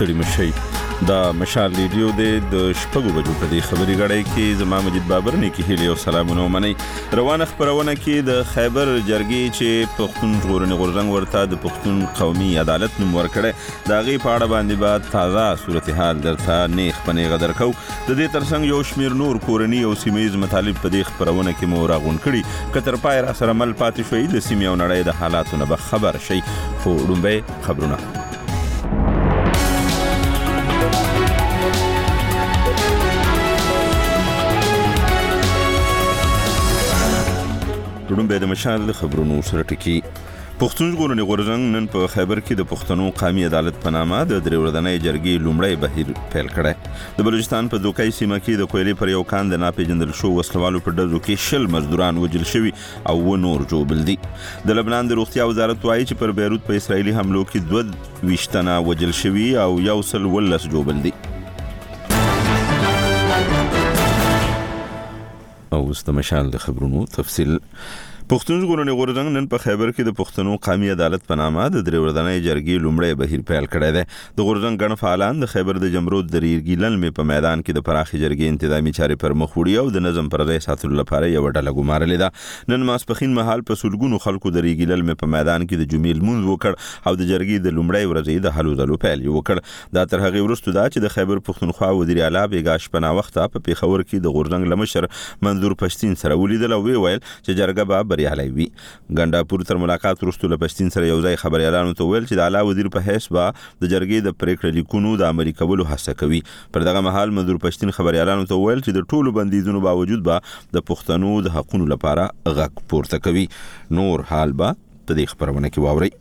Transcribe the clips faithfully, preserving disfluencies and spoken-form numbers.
ستړي مشي. دا مشال ریډیو د شپږو بجو په دې خبري غړې کې زما مجید بابر نه کې هلي او سلامونه مني. روانه خبرونه کې د خیبر جرګې چې پښتون ژغورنې غورځنګ ورته د پښتون قومي عدالت نوم ورکړی دا غي په اړه باندې بعد تازه صورتحال درته نیخ پنې غدر کو. د دې ترڅنګ یو شمیر نور کورنی او سیمایي مطالب په دې خبرونه کې مو راغون کړي. کتر پای را سره مل پاتې شوی د سیمې او نړۍ د حالاتو نه به خبر شي. خو لومبه خبرونه ډوډم به د مشال خبرونو سره ټکی. پښتون ژغورنې غورځنګ نن په خیبر کې د پښتنو قومي عدالت په نامه د درې ورځنۍ جرګې لومړی بهیر پیل کړی. د بلوچستان په دوکای سیمه کې د کویلې پر یو کان د ناپېژندل شو وسلوالو په ډزو کې شل مزدوران وژل شوي او و نور ژوبل دي. د لبنان د روغتیا وزارت وایي چې پر بیروت په اسرایلي حملو کې دوه ویشت تنه وژل شوي او یو سل ولس ژوبل دي. او اوس د مشال د خبرونو تفصیل. پښتون ژغورنې غورځنګ نن په خیبر کې د پښتنو قومي عدالت په نامه د درې ورځنۍ جرګې لومړی بهیر پیل کړی دی. د غورځنګ ګڼ فعالان د خیبر د جمرود د ریګي للمې په میدان کې د پراخې جرګې انتظامی چارې پر مخ وړي او د نظم پر ځای ساتلو لپاره یو ډله ګمارلې ده. نن ماسپښین مهال په سلګونو خلکو د ریګي للمې په میدان کې د جمعې لمونځ وکړ او د جرګې د لومړۍ ورځې د هلو ځلو پیل وکړ. دا تر هغې وروسته ده چې د خیبر پښتونخوا وزیر اعلی بیګا شپه ناوخته په پېښور کې د غورځنګ له مشر منظور پښتین سره ولیدل او ویل چې جرګه به بریالۍ وي. ګنډاپور تر ملاقات وروسته له پښتین سره یو ځای خبريالانو ته ویل چې د اعلی وزیر په حیث به د جرګې د پریکړې لیکونو د عملي کولو هڅه کوي. پر دغه مهال منظور پښتین خبريالانو ته ویل چې د ټولو بندیزونو باوجود به د پښتنو د حقوقو لپاره غږ پورته کوي. نور حال به په دې خبرونه کې واوري.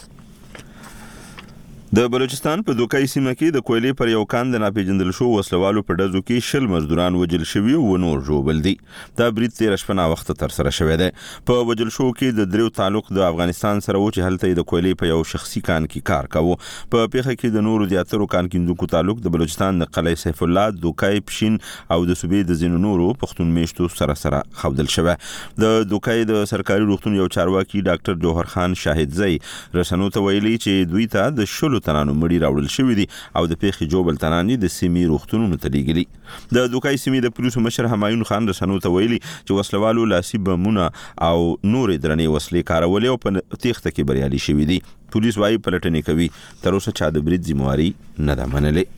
د بلوچستان په دوکای سیمه کې د کویلې پر یو کان د ناپېژندل شو وسلوالو په ډزو کې شل مزدوران وژل شوي او نور ژوبل دي. دا برید تیر شپه ناوخته تر سره شوی دی. په وژل شو کې د دریو تعلق د افغانستان سره و چې هلته د کویلې په یو شخصي کان کې کار کاوه. په پیښه کې د نورو زیاترو کان کیندونکو تعلق د بلوچستان د قلعه سیف الله دوکای پښین او د صوبې د ځینو نورو پښتون میشتو سره سره خودل شوی. د دوکای د سرکاري روغتون یو چارواکي ډاکټر جوهر خان شاهدزئی رسنو ته ویلي چې دوی ته د شلو تنانو مړي راوړل شوی دي او د پیښې جوبل تنانی د سیمې روغتونونو ته لیږلي. د دوکای سیمې د پولیسو مشر همایون خان رسنو ته ویلي چې وسلوالو لاسي بمونه او نورې درنې وسلې کارولې او په تېښته کې بریالي شوي دي. پولیس وايي پلټنې کوي. تر اوسه چا د برید ذمہواري نه ده منلې.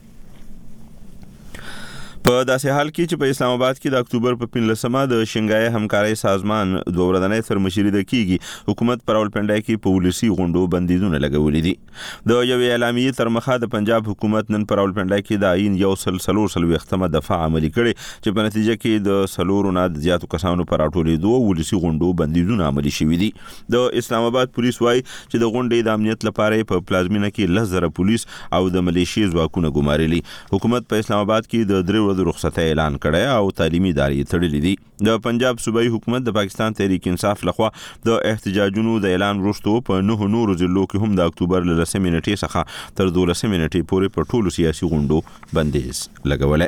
په داسې حال کې چې په اسلام آباد کې د اکتوبر په پنځلسمه د شنګای همکارۍ سازمان دوه ورځنۍ سرمشري د کیږي حکومت پر راولپنډای کې په ولسی غونډو بندیزونه لګولې دي. د یو اعلامیې تر مخه د پنجاب حکومت نن پر راولپنډای کې د عین یو سل سلور سل وختمه دفاع عملي کړي چې په نتیجه کې د سلورو نه زیاتو کسانو پر راټولېدو ولسی غونډو بندیزونه عملي شوي دي. د اسلام آباد پولیس وايي چې د غونډې د امنیت لپاره په پلازمینه کې لس زره پولیس او د ملیشي ځواکونه ګمارلي. حکومت په اسلام آباد کې د درې د رخصتۍ اعلان کړی او تعلیمي ادارې تړلې دي. د پنجاب صوبایي حکومت د پاکستان تحریک انصاف لخوا د احتجاجونو د اعلان وروسته په نه نورو ضلعو کې هم د اکتوبر له لسمې نیټې څخه تر دولسمې نیټې پورې په ټولو سیاسي غونډو بندیز لګولی.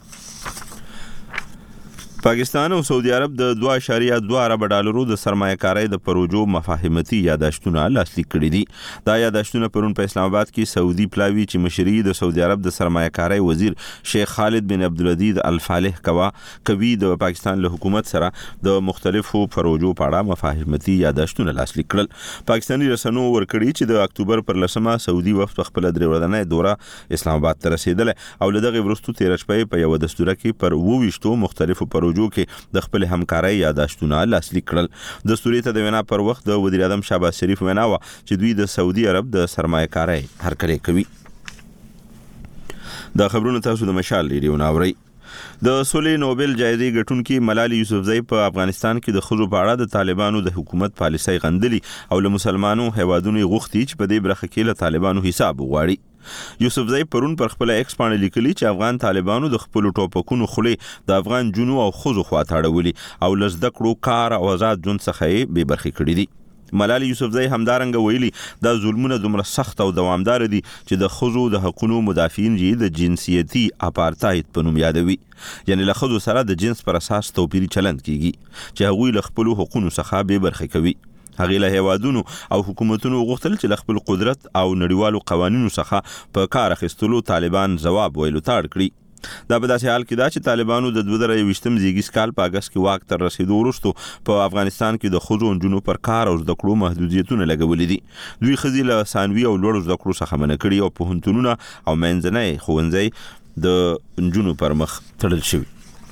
پاکستان او سعودي عرب د دوه اعشاریه دوه ارب ډالرو د سرمایه‌کارۍ د پروژو مفاهمتي یاداشتونه لاسلیک کړي دي. دا یاداشتونه پرون په اسلام آباد کې سعودي پلاوی چې مشري د سعودي عرب د سرمایه‌کارۍ وزیر شیخ خالد بن عبدالعزیز الفالح کوا کوي د پاکستان له حکومت سره د مختلفو پروژو په اړه مفاهمتي یاداشتونه لاسلیک کړل. پاکستاني رسنیو ورکړي چې د اکتوبر پر لسمه سعودي وفد خپل درې ورځنۍ دوره اسلام آباد ته رسیدل او له دغه وروسته تیر شپه په یو دستوره کې پر وویشتو مختلفو پروژو کې د خپل همکارۍ یاداشتونه لاسلیک کړل. دستوري ته د وینا پر وخت د وزیر اعظم شهباز شریف وینا و چې دوی د سعودي عرب د سرمایه‌کارۍ هرکلی کوي. دا خبرونه تاسو د مشال ریډیو ناوړئ. د سولې نوبل جایزې ګټونکي ملالي یوسفزۍ په افغانستان کې د ښځو په اړه د طالبانو د حکومت پالیسۍ غندلي او له مسلمانو هیوادونو غوښتي چې په دې برخه کې له طالبانو حساب وغواړي. یوسفزۍ پرون پر خپل ایکس باندې لیکلي چې افغان طالبانو د خپل ټوپکونو خولې د افغان جنو او ښځو خواته اړولي او له زده کړو کار او آزاد ژوند څخه یې بې برخې کړي دي. ملالي یوسفزۍ همدارنګه ویلي دا ظلمونه دومره سخت او دوامدار دي چې د ښځو د حقوقو مدافعین یې د جنسیتي اپارتاید په نوم یادوي. یعنی له ښځو سره د جنس پر اساس توپیري چلند کیږي چې هغوی له خپلو حقوقو څخه بې برخې کوي. هغې له هیوادونو او حکومتونو غوښتل چې له خپل قدرت او نړیوالو قوانینو څخه په کار اخیستلو طالبان ځواب ویلو ته اړ کړي. دا په داسې حال کې دا چې طالبانو د دوه زره یوویشتم زیږیز کال په اګست کې واک تر رسیدو وروسته په افغانستان کې د ښځو او نجونو پر کار او زده کړو محدودیتونه لګولي دي. دوی ښځې له ثانوي او لوړو زده کړو څخه منع کړي او پوهنتونونه او منځنی ښوونځي د نجونو پر مخ تړل شوي.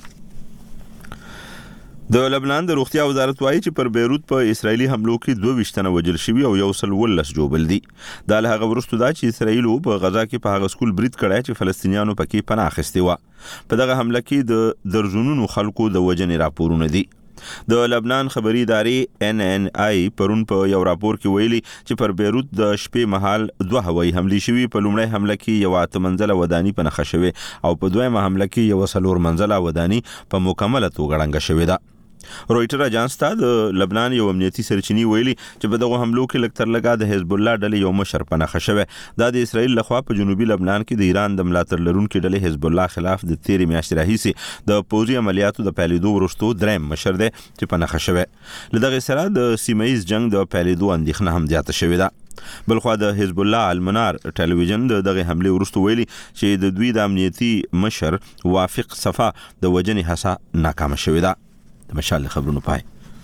د لبنان د روغتیا وزارت وایي چې پر بیروت په اسرایلی حملو کې دوه ویشت تنه وژل شوي او یو سل ولس جوړل دي. دا له هغه وروسته دا چې اسرایل په غزا کې په هغه سکول برید کړی چې فلسطینیانو پکې پناه اخیستې وه. په دغه حمله کې د درجنونو خلکو د وژنې راپورونه دي. د لبنان خبري ادارې ان ان آی پرون په یو راپور کې ویلي چې پر بیروت د شپې مهال دوه هوایي حملې شوي. په لومړی حمله کې یو اته منزله وداني په نښه شوې او په دویمه حمله کې یو څلور منزله وداني په مکمله توګه ړنګه شوې ده. رويټر اجانس ته د لبنان یو امنیتي سرچینی ویلي چې په دغه حملو کې لکتر لګا د حزب الله ډلې یو مشر په نښه شوی. دا د اسرایل لخوا په جنوبي لبنان کې د ایران د ملاتړ لرونکو ډلې حزب الله خلاف د تیرې میاشتې راهیسې د پوځي عملیاتو د پیلېدو وروسته دریم مشر دی چې په نښه شوی. له دغه سره د سیمه ییز جنگ د پیلېدو اندېښنه هم زیاته شوې ده. بلخوا د حزب الله المنار ټلویزیون د دغه حمله وروسته ویلي چې د دوی د امنیتي مشر وافق صفا د وجنې هڅه ناکامه شوې ده. د مشال خبرونو پای.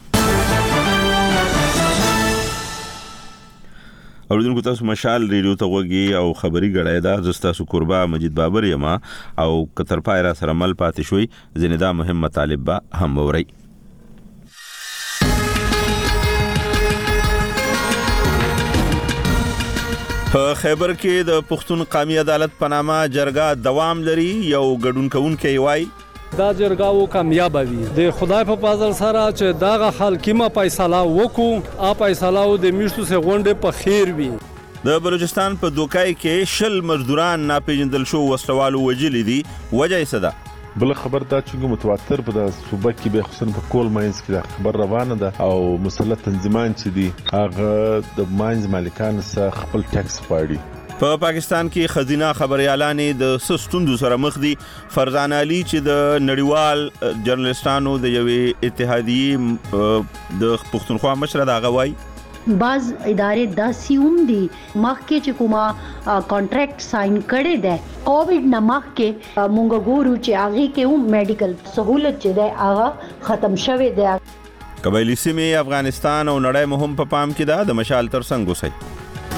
اوریدونکو تاسو مشال ریډیو ته وګورئ او خبري غړای دا زستا سو قربا مجید بابر یما او کتر پای را سره مل پاتې شوي زنده مهم مطالب به هم ووري. په خیبر کې د پښتون قومي عدالت په نامه جرګه دوام لري. یو ګډون کوونکی وایي دا جرګه کامیاب وي د خدای په فضل سره چې داغه حکیمه فیصله وکړو ا فیصله د میشتو سه غونډه په خیر وي. د بلوچستان په دوکای کې شل مزدوران ناپېژندل شو وسلوالو وجلي دي. وجه یې څه ده؟ بل خبر دا چې متواتر په د صوبه کې به خصوصا په کول ماینز کې خبر روانه ده او مسلط تنظیمان چې دي هغه د ماینز مالکان سره خپل ټیکس پاړي. په پا پاکستان کې خزینه خبريالانې د سستوندو سره مخ دي. فرزان علي چې د نړیوال جرنالستانو د یوې اتحادیې د پښتونخوا مشر دا غوي بعض ادارې داسې هم دي مخکې چې کومه کانټریکټ ساين کړي ده کووډ نه مخکې مونږ ګورو چې هغه کې هم میډیکل سہولت چې ده هغه ختم شوه ده. قبایلی سیمې افغانستان او نړۍ مهم په پام کې ده. د مشال تر څنګ وسی.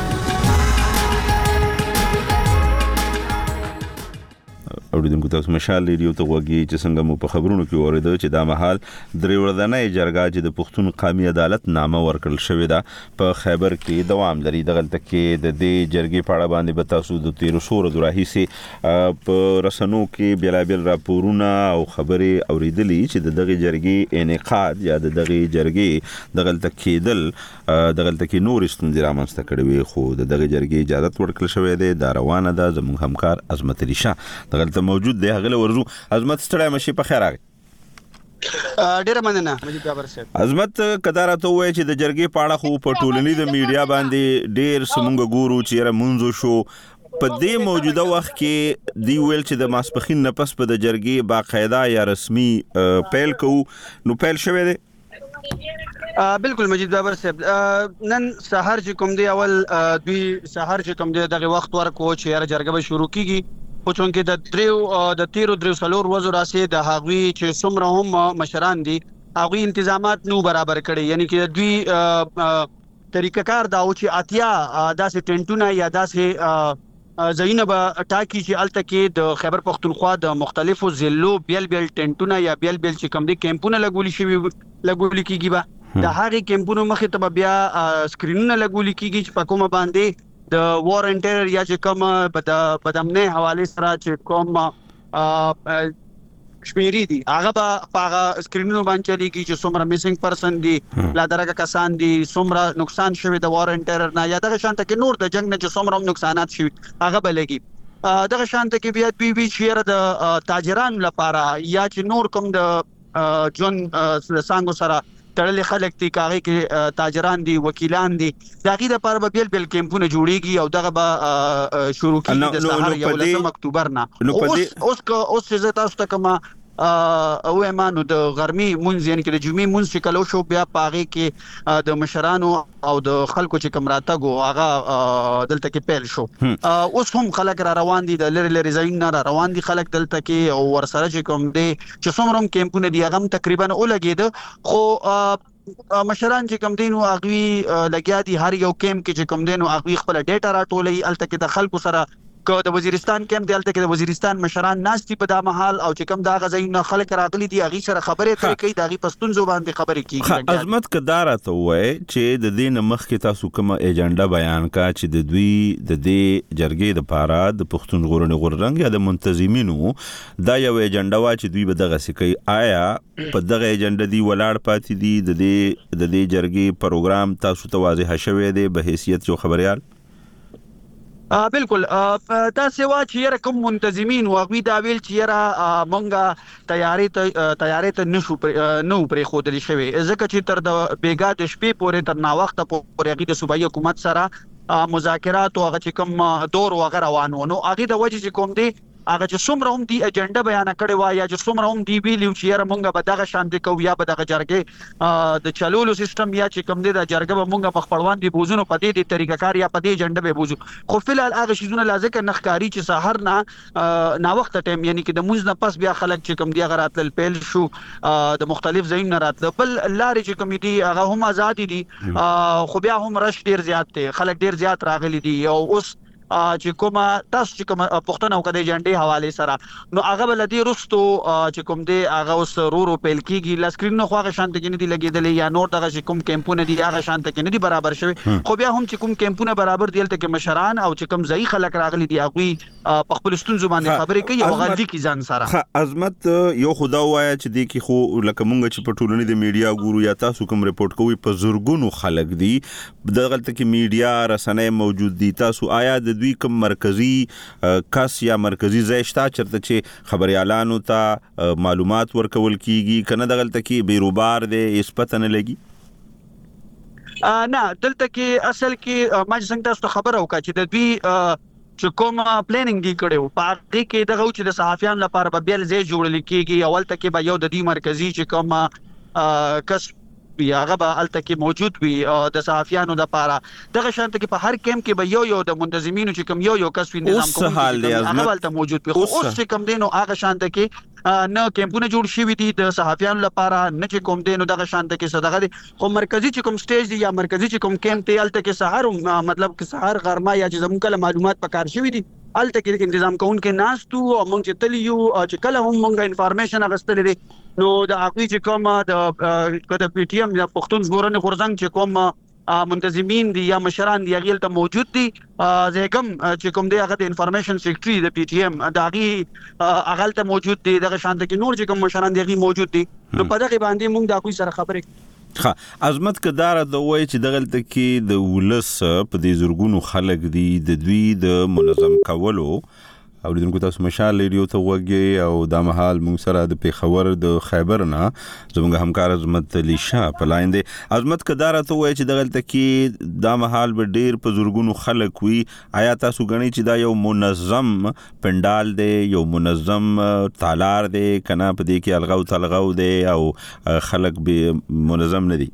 اوریدونکو تاسو مشال ریډیو ته وګورئ چې څنګه مو په خبرونو کې اوریدل چې دا مهال درې ورځنۍ جرګه چې د پښتون قومي عدالت نامه ورکړل شوې ده په خیبر کې دوام لري. دغه تکي د دې جرګې په اړه باندې به تاسو د تیر شهور دراهیسي په رسنو کې بیلابل راپورونه او خبرې اوریدلې چې دغه جرګې انعقاد یا دغه جرګې دغه تکیدل دغه تکي نور ستوندې رامنځته کړې وي خو دغه جرګې اجازه ورکړل شوې ده. دا روانه ده. زموږ همکار عظمت علي شاه دغه موجود دی. هغه ورزو عظمت ستړی مشي په خیر راغی. ډیره مننه مجید بابر صاحب. عظمت کدار ته وای چې د جرګې پاړه خو په ټولنیز میډیا باندې ډیر سمونګ ګورو چې را منځو شو. په دې موجوده وخت کې دی ویل چې د ماسپخین نه پس په د جرګې باقاعده یا رسمي پیل کو نو پیل شوه دی. بالکل مجید بابر صاحب نن سحر چې کوم دی اول دوی سحر چې کوم دی دغه وخت ورکو چې یاره جرګه به شروع کیږي. خو چونکې د دریو د تیرو دریو سلور ورځو راسي د هغوی چې څومره هم مشران دي هغوی انتظامات نو برابر کړي. یعنی چې دوی طریقه کار دا او چې اتیا داسې ټینټونه یا داسې ځایونه به ټاکي چې الته کې د خیبر پښتونخوا د مختلفو ضلعو بیل بیل ټینټونه یا بیل بیل چې کوم دي کیمپونه لګولي شوي لګولي کیږي. به د هغې کیمپونو مخې ته بیا سکرینونه لګولي کیږي چې په کومه باندې د وارنټر یا چې کوم په بدامنه حواله سره چې کوم شمیري دي هغه په هغه سکرینونو باندې چلیږي چې څومره میسنګ پرسن دي لا درګه کسان دي څومره نقصان شوی د وارنټر نه یا دغه شانته کې نور د جنگ نه چې څومره نقصانات شوی هغه بلګي. دغه شانته کې بیا بي بي شیر د تاجرانو لپاره یا چې نور کوم د جون سانګو سره تړلې خلک دي کاغه کې تاجران دي وکیلان دي دغه د پر به بیل بیل کیمپونه جوړيږي او دغه به شروع کیږي د سهار یو لسم اکتوبر نه. اوس اوس اوس چې تاسو ته کومه او ایمانو د غرمي مونږ یعنی کې د جمعې مونږ چې کلو شو بیا پاغه کې د مشرانو او د خلکو چې کوم راتګو هغه دلته کې پیل شو اوس هم خلک را روان دي د لری لری ځایونه را روان دي خلک دلته کې او ورسره چې کوم دي چې څومره هم کیمپونه دي هغه تقریبا اولګید خو مشران چې کوم دین او اغوي لګیا دي هر یو کیمپ کې چې کوم دین او اغوي خپل ډیټا راټولې الته کې د خلکو سره کو د وزیرستان کیمپ دلته کې د وزیرستان مشران ناشتي په دا محل او چې کوم دا غزاینه خلک راغلي دي اغي سره خبره کوي د اغي پښتون زبان ته خبرې کوي عظمت کدار ته وای چې د دین مخ کې تاسو کوم ایجنډا بیان کا چې د دوی د دې جرګې د پاره د پښتون غورنې غوررنګ یا د منتظمینو دا یو ایجنډا وا چې دوی به دغه سکی آیا په دغه ایجنډا دی ولاړ پاتې دي د دې د دې جرګې پروګرام تاسو ته واضح شوی دی به حیثیت جو خبريال ا بالکل تاسو وا چې کوم منتظمین او غوی دا ویل چې را مونږه تیاری ته تیاری ته نشو نو پرې خودلی شوی ځکه چې تر د بیګا د شپې پورې تر نا وخت پورې غي د صوبایي حکومت سره مذاکرات او هغه چې کوم دور وغیرہ روانو نو هغه د وجه چې کوم دی هغه چې څومره هم دی اجنډا بیان کړي وا یا چې څومره هم دی ویلو چې را مونږه به دغه شان دي کو یا به دغه جرګې د چلولو سیستم یا چې کوم دی د جرګه به مونږه په خپلوان دي بوزونو په دې د طریقه کار یا په دې اجنډا به بوزو خو فلحال هغه شیزونه لازم نخکاری چې سحر نه نا وخت ټیم یعنی چې د موږ نه پس بیا خلک چې کوم دی هغه راتل پیل شو د مختلف ځایونو نه راتل بل لارې چې کوم دی هغه هم آزاد دي خو بیا هم رش ډیر زیات دي خلک ډیر زیات راغلي دي او اوس چې کومه تاسو چې کومه پښتنه وکړي جنډي حواله سره نو هغه بلدي رستو چې کوم دی هغه اوس رورو پیل کیږي لاسکرین نو خو هغه شانت کې نه دی لګیدلې یا نور دغه کوم کیمپونه دي هغه شانت کې نه دی برابر شوی خو بیا هم چې کوم کیمپونه برابر دی لته کې مشران او چې کوم ځای خلک راغلي دي هغه په خپل ستونزو باندې خبرې کوي او غلطي کی ځان سره عظمت یو خدا وایا چې دی کې خو لکه مونږ چې په ټولنې د میډیا ګورو یا تاسو کوم ریپورت کوي په زورګونو خلک دي دغه ته کې میډیا رسنۍ موجود دي تاسو آیا د دوی کوم مرکزی کس یا مرکزی ځای شته چرته چې خبريالانو ته معلومات ورکول کیږي کنه دغه ته کې بیروبار دی اسپتن لګي نه دلته کې اصل کې ما څنګه تاسو خبر او کا چې د دوی چې کوم پلانینګ دی کړو پاره کې دغه چې د صحافیانو لپاره به بیل ځای جوړل کیږي اول ته کې به یو د دې مرکزی چې کوم کس یا هغه الته کې موجود وي د صحافیانو د لپاره دغه شانت کې په هر کیمپ کې به یو یو د منتظمینو چې کوم یو یو کس وي نظام کوم هغه الته موجود وي خو اوس چې کوم دینو هغه شانت کې نه کیمپونه جوړ شي وي د صحافیانو لپاره نه چې کوم دینو دغه شانت کې صدقه دي خو مرکزی چې کوم سټیج دی یا مرکزی چې کوم کیمپ دی الته کې سحر مطلب کې سحر غرمه یا چې زموږ کله معلومات پکار شي دي الته کې تنظیم کوونکې ناس تو او موږ چې تلیو چې کله هم موږ انفارمیشن اغستل دي نو د اقوی چې کوم د د پی ټی ایم د پښتون ژغورنې غورځنګ چې کوم منتظمین دي یا مشران دي هغه ته موجود دي زګم چې کوم دی هغه د انفارمیشن سیکریټری د پی ټی ایم داغي هغه ته موجود دي دغه شانت کې نور چې کوم مشران دي هغه موجود دي نو په دغه باندې موږ د اقوی سره خبرې ها عظمت کدار د وای چې دغه کې د ولس په دې زورګونو خلک دي د دوی د منظم کولو او دغه تاسو مشال ریډیو ته وګي او د مهال موږ سره د پیښور د خیبر نه زموږ همکار عظمت علي شاه په لاین دي عظمت کدار ته وای چې دغه کې د مهال به ډیر په زورګونو خلک وي آیا تاسو غني چې دا یو منظم پندال دی یو منظم تالار دی کنه په دې کې الغاو تلغاو دی او خلک به منظم نه دي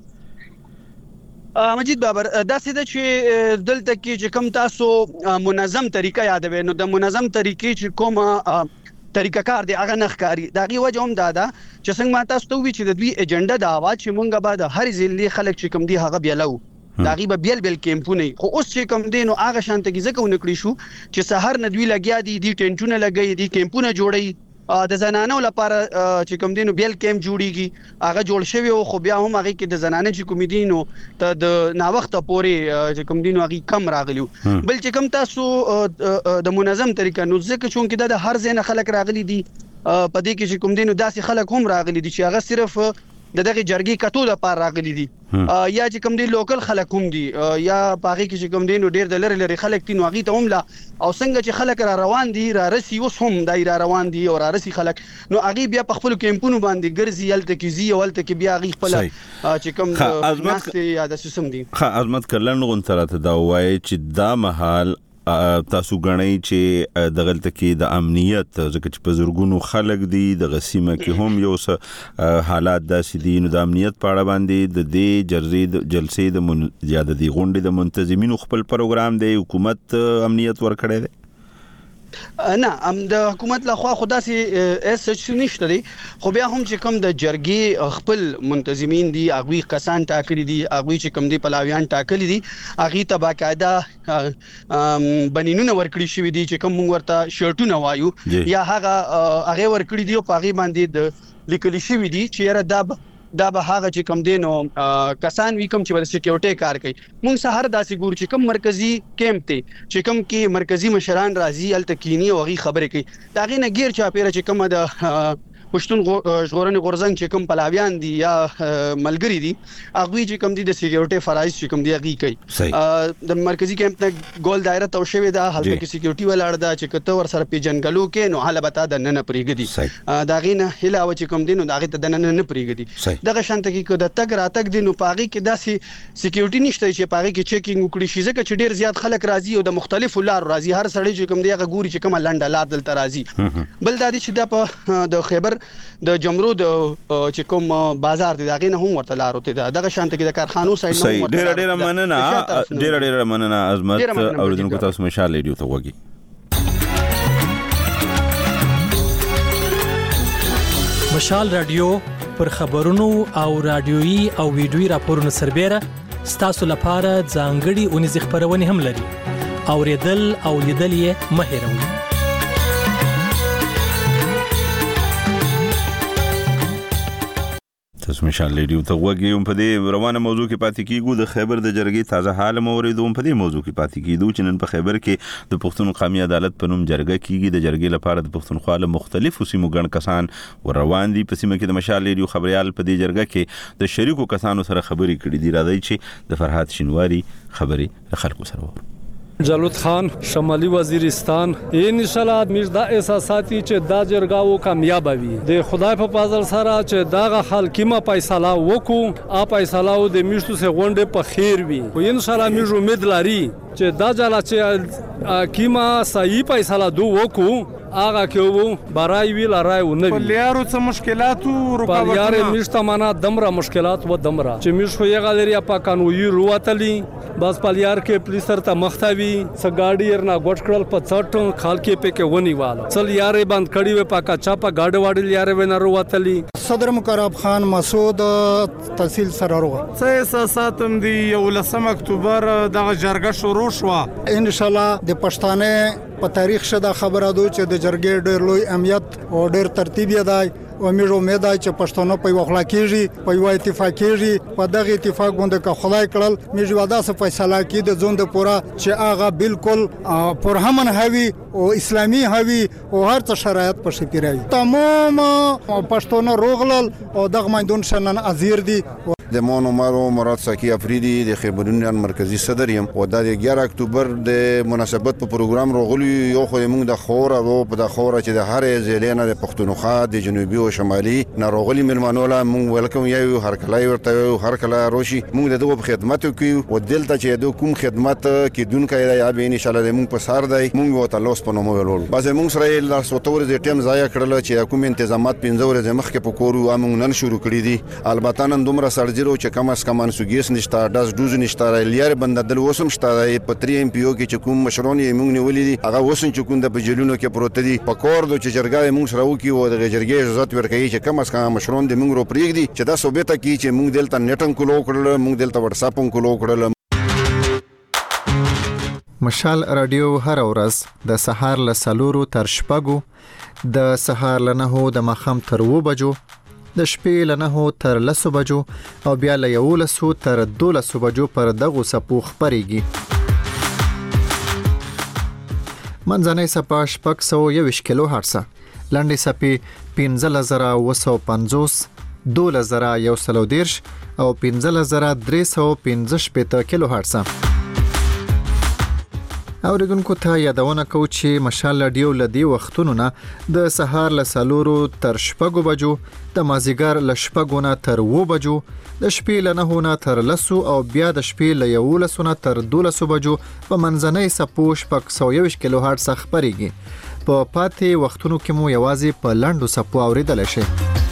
مجید بابر دا سیده چې دلته کې چې کوم تاسو منظم طریقه یادوي نو د منظم طریقې چې کوم طریقه کار دی هغه نخکاری دغه وجه هم دا ده چې څنګه ما تاسو ته وی چې د دوی ایجنډا دا وا چې مونږه بعد هر ځلې خلک چې کوم دی هغه بیلو دغه به بیل بیل کیمپونه خو اوس چې کوم دی نو هغه شانت کې ځکه ونکړی شو چې سحر نه دوی لګیا دي دی ټینټونه لګي دي کیمپونه جوړي د زنانو لپاره چې کوم دینو بیل کیمپ جوړیږي هغه جوړ شوی او خو بیا هم هغه کې د زنانه چې کوم دینو ته د نا وخت پورې چې کوم دینو هغه کم راغلیو بل چې کوم تاسو د منظم طریقه نو ځکه چې کې د هر ځای خلک راغلي دي په دې کې چې کوم دینو داسې خلک هم راغلي دي چې هغه صرف د دغه جرګي کتو د پار راغلي دي یا چې کوم دي لوکل خلک هم دي یا باغی کې چې کوم دي نو ډیر د لری لری خلک تینو غي ته هم لا او څنګه چې خلک را روان دي را رسی اوس هم دای را روان دي او را رسی خلک نو هغه بیا په خپل کیمپونو باندې ګرځي یلته کې زی ولته کې بیا هغه خپل چې کوم ناس یا د سیستم دي ها عظمت کلن غون تر ته دا وای چې دا محل تاسو غنئ چې دغلت کې د امنیت ځکه چې په زورګونو خلک دي د غسیمه کې هم یو څه حالات داسې دي نو د امنیت په اړه باندې د دې جلسې جلسې د زیاده دي غونډې د منتظمینو خپل پروګرام دی حکومت امنیت ورکړی دی نه ام د حکومت له خوا خدا سي اس اچ نشته دي خو بیا هم چې کوم د جرګي خپل منتظمین دي اغوي کسان ټاکلي دي اغوي چې کوم دي پلاویان ټاکلي دي اغي ته باقاعده بنینونه ورکړي شوی دي چې کوم ورته شرټونه وایو یا هغه هغه ورکړي دي او پاغي باندې د لیکل شوی دي چې را د دا به هغه چې کم دینو کسان وی کم چې د سکیورټي کار کوي مونږ سهار داسې ګور چې کم مرکزی کیمپ ته چې کم کې مرکزی مشران راځي ال تکینی او غي خبرې کوي دا غي نه غیر چا پیره چې کم د پښتون ژغورنې غورزنګ چې کوم پلاویان دي یا ملګری دي هغه چې کوم دي د سکیورټي فرایض چې کوم دي هغه کوي د مرکزی کیمپ نه ګول دایره تو شوی دا حالت کې سکیورټي ولاړ دا چې کته ور سره پیجنګلو کې نو حاله بتا د نن پریګدي دا غي نه هلاوه چې کوم دي نو دا غي ته د نن نه پریګدي دغه شانت کې د تګ راتګ دي نو پاغي کې داسې سکیورټي نشته چې پاغي کې چیکینګ وکړي شي ځکه چې ډیر زیات خلک راځي او د مختلفو لار راځي هر سړی چې کوم دی هغه ګوري چې کوم لنډه لار دلته راځي بل دا دي چې د په د خیبر د جمرو د چې کوم بازار دی دا غي نه هم ورته لارو ته دغه شانت کې د کارخانو سایډ نه ورته ډیر ډیر مننه ډیر ډیر مننه عظمت اوریدونکو تاسو مشال ریډیو ته وګورئ مشال رادیو پر خبرونو او رادیويي او ویډیويي راپورونو سربېره ستاسو لپاره ځانګړي اونیز خبرونه هم لري اوریدل او لیدل یې مه هېروئ تاسو مشال ریډیو ته وګورئ په دې روانه موضوع کې پاتې کیږو د خیبر د جرګې تازه حال موریدو په دې موضوع کې پاتې کیدو چې نن په خیبر کې د پښتون قومي عدالت په نوم جرګه کیږي د جرګې لپاره د پښتونخوا له مختلفو سیمو ګڼ کسان ور روان دي په سیمه کې د مشال ریډیو خبريال په دې جرګه کې د شریکو کسانو سره خبرې کړې دي راځي چې د فرحات شینواری خبرې خلکو سره وو جلود خان شمالي وزیرستان ان شاء الله مش دا احساساتي چې دا جرګاو کامیاب وي د خدای په فضل سره چې دا حالکیمه فیصله وکړو ا فیصله د میشتو سه غونډه په خیر وي او ان شاء الله مش امید لري چې دا جلا چې کیمه صحیح فیصله دو وکړو آغا کې برای وی لارای و نه وی لیارو څه مشکلات او رکاوټونه یاره میشته معنا دمره مشکلات و دمره چې میش خو یې غالریا پاکانوی رواتلی بس پلیار کې پلیسر ته مختوي څ گاډي ورنا غټ کړل په څټ خال کې په کې ونی واله چل یاره بند کړي و پاکا چاپا گاډ واډل یاره و نه رواتلی صدر مقرب خان مسعود تحصیل سرارو څه احساساتم دی یو لسم اکتوبر دغه جرګه شروع شو ان شاء الله د پښتانه په تاریخ شدا خبره دو چې د جرګې ډېر لوی امنیت او ډېر ترتیب یې دی او موږ امید لرو چې پښتون په یو اخلاقیږي په یو اتفاق کېږي په دغه اتفاق باندې که خدای کړل موږ واده سره فیصله کړي د ژوند پورا چې هغه بالکل پرهمن هوي او اسلامي هوي او هر څه شرایط په شپې راوي تمام پښتون روغلل او دغه مندون شنن ازیر دي د مونو مارو مراد ساکی افریدی د خیبرونیان مرکزی صدر یم او د اګیار اکتوبر د مناسبت په پروګرام روغلی یو خو موږ د خوره او په د خوره چې د هر ځلینه د پښتونخوا د جنوبي او شمالي ناروغلی ملمنوله موږ ولکم یو هر کله ورته هر کله روشي موږ دغه خدمت کوي او دلته چې د کوم خدمت کې دونکو یا به ان شاء الله موږ په سار دی موږ وته لوس په نومو ولول بس موږ سره لا سوتور د ټیم ضایع کړل چې کوم تنظیمات پنځه ورځې مخکې په کورو موږ نن شروع کړی دي البته نن دومره سرجرو چې کم از کم انسوګیس نشته داس دوز نشته لیار بنددل وسم شته په تری ام پی او کې چې کوم مشرون یې موږ نیولې دي هغه وسن چې کوم د بجلونو کې پروت دي په کور د چرګای موږ سره وکي او د جرګې اجازه ورکړي چې کم از کم مشرون د موږ رو پریږ دي چې دا صوبته کې چې موږ دلته نیټن کولو کړل موږ دلته واتس اپ کولو کړل مشال رادیو هر ورځ د سهار له سلورو تر شپږو د سهار له نهو د مخام تر و بجو د شپې له نهو تر لسو بجو او بیا له یولسو تر دولسو بجو پر دغو سپو خپریږي منځنۍ سپه شپږ سوه یوویشت کیلو هرڅه لنډې سپې پنځلس زره اوه سوه پنځوس دولس زره یو سل او دېرش او پنځلس زره درې سوه پنځه شپېته کیلو هرڅه اوریدونکو ته یادونه کو چې مشال رادیو لدی وختونو نه د سهار له سالورو تر شپږو بجو، د مازیګر له شپږو نه تر اوو بجو، د شپې له نهو نه تر لسو او بیا د شپې له یولسو نه تر دولسو بجو په منځنۍ څپو شپږ سوه یوویشت کیلو هرټز څخه خپرېږي. په پاتې وختونو کې مو یوازې په لنډو څپو اورېدلی شئ.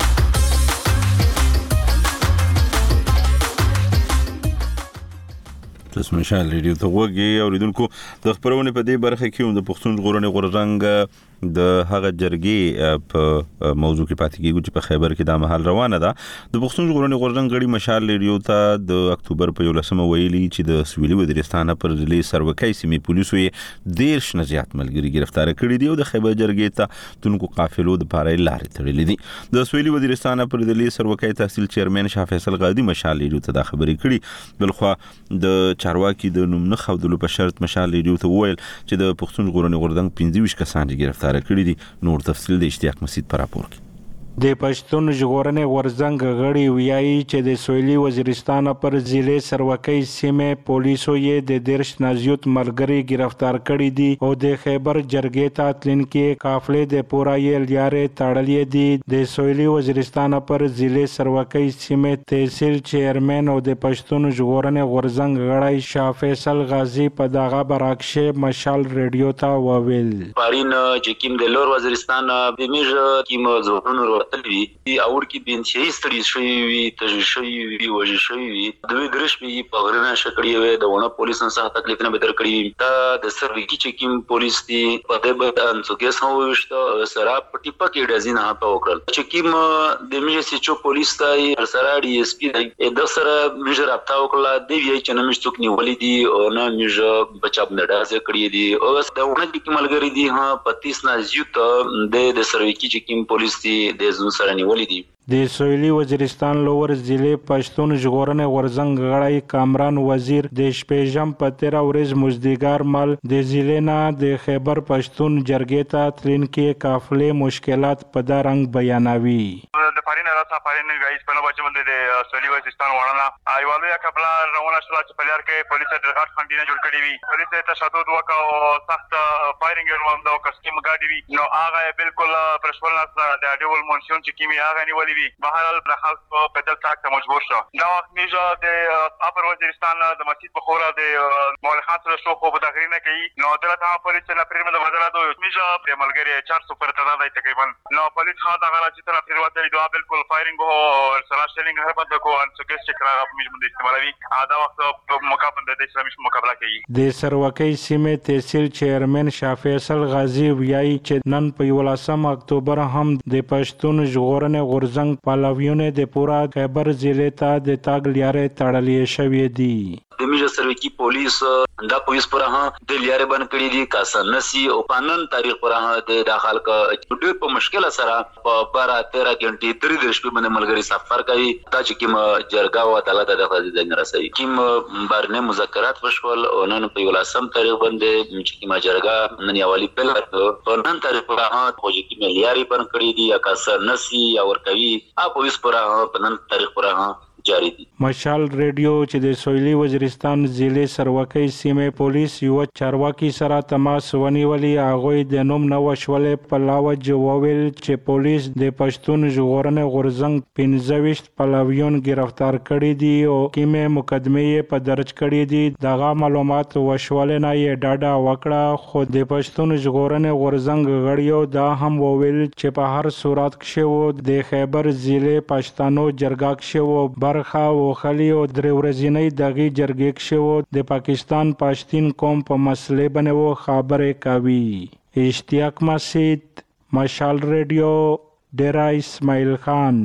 تاسو مشال ریډیو ته وګورئ. اوریدونکو د خبرونه په دې برخه کې د پښتون ژغورنې غورځنګ د هغه جرګې په موضوع کې پاتې کیږي چې په خیبر کې د مهال روانه ده. د پښتون ژغورنې غورځنګ غړي مشال ریډیو ته د اکتوبر په یولسمه ویلي چې د سویلي وزیرستان پر ضلع سروکۍ سیمې پولیسو یې دیرش نه زیات ملګري گرفتار کړي دي او د خیبر جرګې ته تونکو قافلو د پاره لارې تړلې دي. د سویلي وزیرستان پر ضلع سروکۍ تحصیل چیرمن شاه فیصل غادي مشال ریډیو ته دا خبرې کړي. بلخوا د چارواکي د نوم نه خودلو په شرط مشال ریډیو ته وویل چې د پښتون ژغورنې غورځنګ پنځه ویشت کسان گرفتار کړي دي. نور تفصیل د اشتیاق مسعود پر راپور کې. د پښتون ژغورنې غورځنګ غړي ویایي چې د سویلي وزیرستان پر ضلع سروکۍ سیمې پولیسو یې د دیرش نه زیات ملګري گرفتار کړي دي او د خیبر جرګې ته تلونکي قافلې د پوره یې لارې تړلې دي. د سویلي وزیرستان پر ضلع سروکۍ سیمې تحصیل چیرمن او د پښتون ژغورنې غورځنګ غړي شاه فیصل غازي په دغه برعکس مشال ریډیو ته وویل پارین چې کوم د لور وزیرستان د میژ کوم ځوانو تلوي اور کې بنشي ستړي شوی وي تجربه شوی وي وجه شوی وي د وی درش په پغرنه شکړی وي د ونه پولیس سره تکلیف نه بدر کړی دا د سروي کې چې کوم پولیس دی په دې به انڅوګه سمو وشته سره پټي پکې ډزینه په وکړل چې کوم د میژ سچو پولیس ته سره ډي اس پی د سره میژ رابطه وکړه دی وی چې نمشت څوک نیولې دي او نه میژ بچاب نه ډازه کړی دي او د ونه کې ملګری دي ها پتیس نه زیات د د سروي کې چې کوم پولیس دی د زون سره نیولې دي. د سویلي وزیرستان لور ضلع پښتون ژغورنې غورځنګ غړی کامران وزیر د شپږم په تیره ورځ مزدګار مال د ضلع نه د خیبر پښتون جرګې ته تلونکي قافلې مشکلات په دا رنګ بیانوي. د پارینه راځه پارینه غایز په نو بچ باندې د سویلي وزیرستان وړاندې ایوالو یا قبل روانه شو چې په لار کې پولیس درغټ خندینه جوړ کړی وي پولیس ته تشدد وکاو سخت فایرینګ روان دا کسکیم گاډي وي نو هغه بالکل پرشول نه د ډیول مونسیون چې کیمي هغه نیولې وي بهر د خلکو په بدل تاک ته مجبور شو. دا وخت میجا د اپر وزیرستان د مسجد په خوره د مولخات سره شو خو په تقریر نه کوي نو دلته پولیس نه پرېمه د بدل د میجا د ملګری چارسو پر تعداد تقریبا نو پولیس ها دا غلا چې تر پیر وته دا بالکل فایرینګ او سره شلینګ هر بده کو ان څه چې کرا په میجا باندې استعمالوي دا وخت په مقابله د اسلامي مقابله کوي. د سروکۍ سیمې تحصیل چیرمن شاه فیصل غازي ویایي چې نن په یولسم اکتوبر هم د پښتون ژغورنې غورځنګ پلویونه د پورا خیبر ضلع ته د تاګ لارې تړلې شوې دي. د میجا سروکي پولیس دا پولیس پر ها د لارې بند کړی دي کاسن نسی او قانون تاریخ پر ها د داخل کا ډېر په مشکل سره په بارا تیرہ غنټې تری د شپې باندې ملګری سفر کوي دا چې کوم جرګه او عدالت د خځې د رسېږي کوم بارنه مذاکرات وشول او نن په یولسم تاریخ باندې چې کوم جرګه نن یوالي په په نن تاریخ پر ها خو چې کوم لارې بند کړی دي کاسن نسی او کوي ا پولیس پر ها په نن تاریخ پر ها جاری دي. مشال ریډیو چې د سویلي وزیرستان ضلع سروکۍ سیمې پولیس یو چارواکي سره تماس ونیولي هغه د نوم نو شولې په لاوج وویل چې پولیس د پښتون ژغورنې غورځنګ پنځه ویشت پلویون گرفتار کړي دي او کیمه مقدمه په درج کړي دي. دغه معلومات وشول نه یې ډاډه وکړه خو د پښتون ژغورنې غورځنګ غړیو دا هم وویل چې په هر صورت کې د خیبر ضلع پښتنو جرګه کې برخه وخلی او درې ورځې دغه جرګې کې د پاکستان پښتون قوم په مسلې باندې خبرې کوي. اشتیاق مسعود مشال ریډیو ډیرا اسماعیل خان.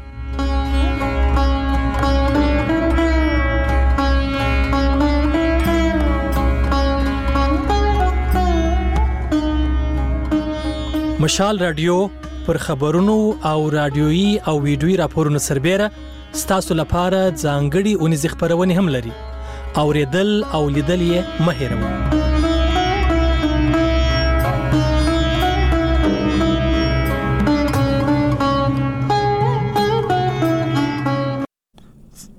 مشال رادیو پر خبرونو او رادیوي او ویډیوي راپورونو سربېره ستاسو لپاره ځانګړي اونیز خبرونه هم لري. اوریدل او لیدل یې مه هېروئ.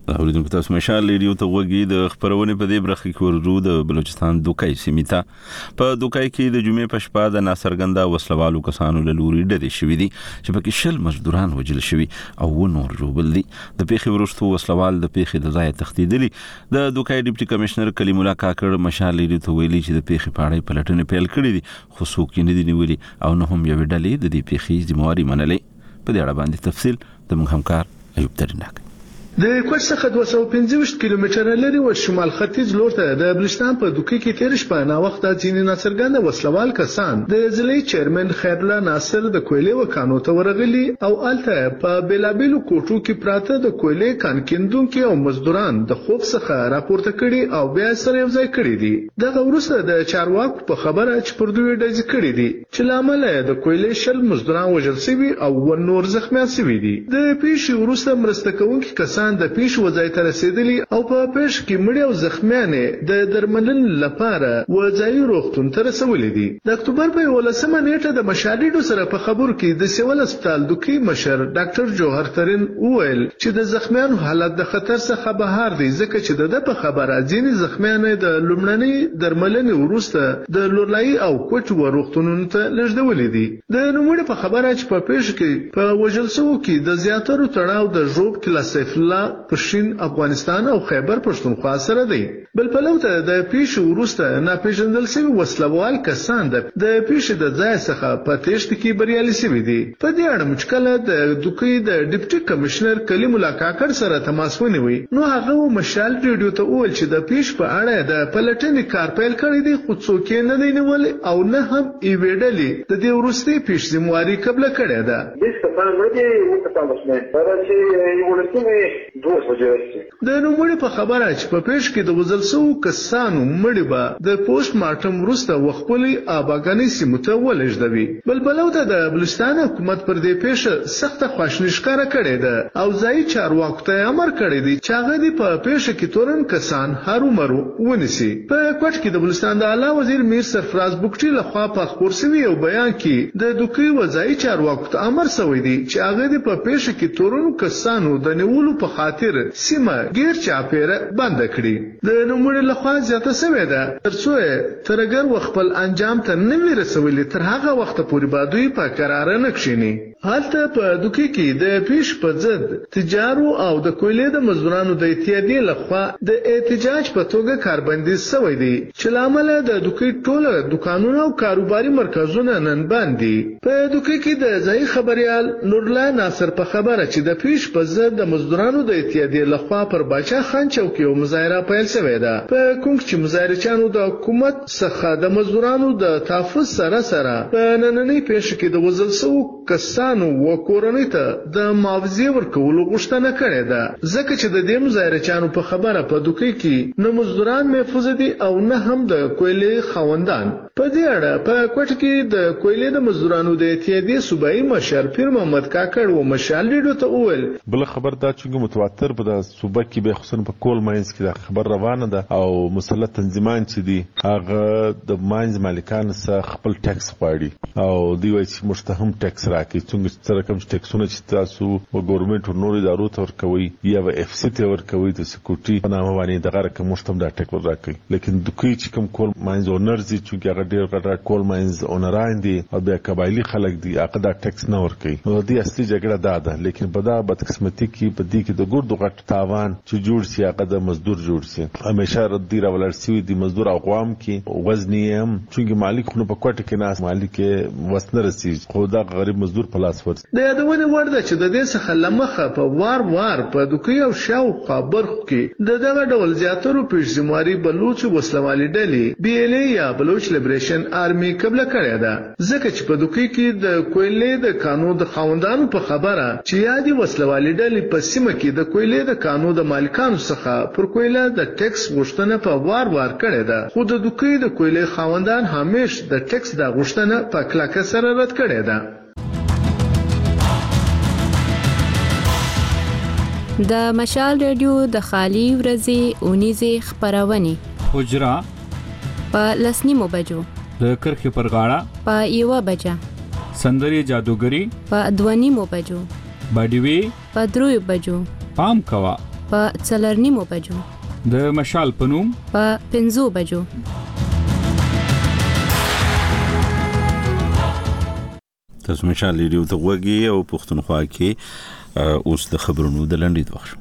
اوریدونکو تاسو مشال ریډیو ته وګورئ د خبرونه په دې برخه کې ورزو د بلوچستان دوکای سیمیتا په دوکای کې د جمعې په شپه د ناصرګندا وسلوالو کسانو له لوري ډډې شوې دي چې پکې شل مزدوران وجل شوي او و نور جوړل دي د پیښې ورستو وسلوال د پیښې د ځای تختیدلی د دوکای ډیپټي کمشنر کلیم الله کاکړ مشال ریډیو ته ویلي چې د پیښې په اړه پلټنې پیل کړې دي خو څوک یې نه دي نیولي او نه هم یو ډلې د دې پیښې ذمہواری منلې په دې اړه باندې تفصیل د موږ همکار ایوب تریناک د کوټ څخه دوه سوه پنځه ویشت کیلومتره لري و شمال ختیځ لور ته د بلوچستان په دوکې کې تیر شپه نا وخت د ځینې ناصرګنده وسلوال کسان د ضلعي چیرمن خیرالله ناصر د کویلې وکانو ته ورغلي او الته په بیلابیلو کوټو کې پراته د کویلې کان کیندونکو او مزدوران د خوب څخه راپورته کړي او بیا سره یو ځای کړي دي دغه وروسته د چارواکو په خبره چې پر دوی ډزې کړي دي چې لامل د کویلې شل مزدوران وژل شوي او و نور زخمیان شوي دي د پیښې وروسته مرسته کوونکي کسان د پیښ وځای ته رسیدلی او په پیښ کې مړي او زخمیان د درملنې لپاره وځای روغتون ته رسولي دي د اکتوبر په یولسمه نیټه د مشالډو سره په خبرو کې د سیول هسپتال دوکي مشر ډاکټر جوهر ترين وویل چې د زخمیانو حالت د خطر څخه بهر دی ځکه چې د په خبره ځینې زخمیان د لومړنۍ درملنې وروسته د لورلای او کوټ روغتونونو ته لږدولي دي د نوموړي په خبره چې په پیښ کې په وژل شوو کې د زیاترو تړاو د ژوب کلاسیف الله پښین افغانستان او خیبر پښتونخوا سره دی بل پلو ته د پیښې وروسته ناپېژندل شوي وسلوال کسان د پیښې د ځای څخه په تېښته کې بریالي شوي دي په دې اړه موږ کله د دوکۍ د ډیپټي کمشنر کلیم الله کاکړ سره تماس ونیوی نو هغه مشال ریډیو ته وویل چې د پیښې په اړه د پلټنې کار پیل کړی دی خو څوک یې نه دی نیولی او نه هم یوې ډلې د دې وروستۍ پیښې ذمواري قبله کړې ده د نوموړي په خبره چې په پیښ کې د وژل شوو کسانو مړي به د پوسټ مارټم وروسته وخپلې آباګانۍ سیمو ته ولېږدوي بل پلو ته د بلوچستان حکومت پر دې پیښه سخته خواشیني ښکاره کړې ده او ځایي چارواکو ته امر کړی دی چې هغه دې په پیښه کې تورن کسان هرومرو ونیسي په کوټ کې د بلوچستان د اعلی وزیر میر سرفراز بوکټي لخوا په خپور شوي یو بیان کې د دوکۍ وځایي چارواکو ته امر شوی دی چې هغه دې په پیښه کې تورن کسانو د نیولو په خاطر سیمه غیر چاپیره بند کړي د نوموړي لخوا زیاته شوې ده ترڅو ترګر وخپل انجام ته نوی رسولي تر هغه وخت پورې به دوی په قرار نه کښیني هلته په دوکۍ کې د پیښ په ضد تجارو او د کویلې د مزدورانو د اتحادیې لخوا د احتجاج په توګه کاربندیز شوی دی چې لامل د دوکۍ ټوله دکانونه او کاروباري مرکزونه نن بند دي په دوکۍ کې د ځای خبريال نورلا ناصر په خبره چې د پیښ په ضد د مزدورانو د اتحادیې لخوا پر باچا خان چوکي او مظاهره پیل شوې ده په کوم چې مظاهرچیانو د حکومت څخه د مزدورانو د تحفظ سره سره په نننۍ پیښه کې د وژل شوو کسانو و کورنۍ ته د معاوضې ورکولو غوښتنه کړې ده ځکه چې د دې مظاهرچیانو په خبره په دوکۍ کې نه مزدوران محفوظ دي او نه هم د کویلې خاوندان په دې اړه په کوټ کې د کویلې د مزدورانو د اتحادیې صوبایي مشر پیر محمد کاکړ و مشال ریډیو ته وویل بل خبر دا چې متواتر په د صوبه کې به خصوصا په کول ماینز کې د خبر روانه ده او مسلط تنظیمان چې دي هغه د ماینز مالکان سره خپل ټیکس غواړي او دوی وايي چې مستهم ټیکس راکړي څنګه چې رقم ټیکسونه چې تاسو او ګورنمنت او نور ادارو ته ورکوي یا به اف سی ته ورکوي د سکیورټي په نامه باندې دغه رقم مستهم دا ټیکس راکړي لیکن دوی چې کوم کول ماینز اونرز چې هغه ډېر غټ کول ماینز اونران دي او بیا قبایلی خلک دي هغه دا ټیکس نه ورکوي نو دې اصلي جګړه دا ده لیکن په دا بدقسمتي کې په دې کې د ګردو غټ تاوان چې جوړ شي هغه د مزدور جوړ شي همیشه ردی راولر شي د مزدور اقوام کې وزنی هم چې مالک خو په کوټه کې ناس مالک وسنه رسي خو دا غریب مزدور په لاس ورس د یادونه ورده چې د دې څخه لمخه په وار وار په دوکۍ او شاوخوا برخو کې د دغه ډول زیاترو پیشزماري بلوچ وسلوالي ډلې بي ال اي یا بلوچ لیبریشن آرمي قبل کړی ده ځکه چې په دوکۍ کې د کویلې د قانون د خاوندانو په خبره چې یادي وسلوالي ډلې په سیمه کې د کویلې د قانون د مالکانو څخه پر کویلې د ټیکس غوښتنه په وار وار کړې ده خو د دوکۍ د کویلې خاوندان همیش د ټیکس د غوښتنه په کلکه سره رد کړې ده د مشال ریډیو د خالی ورځې اونیزه خبرونه حجرا په لسنیمو بجو د کرخې پر غاړه په یوه بجه سندري جادوګری په دوانیمو بجو باډیوي په دریو بجو پام کوا په څلرنیمو بجو، د مشال په نوم په پنځو بجو. تاسو مشال ریډیو ته وګورئ او پښتونخوا کې اوس د خبرونو د لنډید وخت.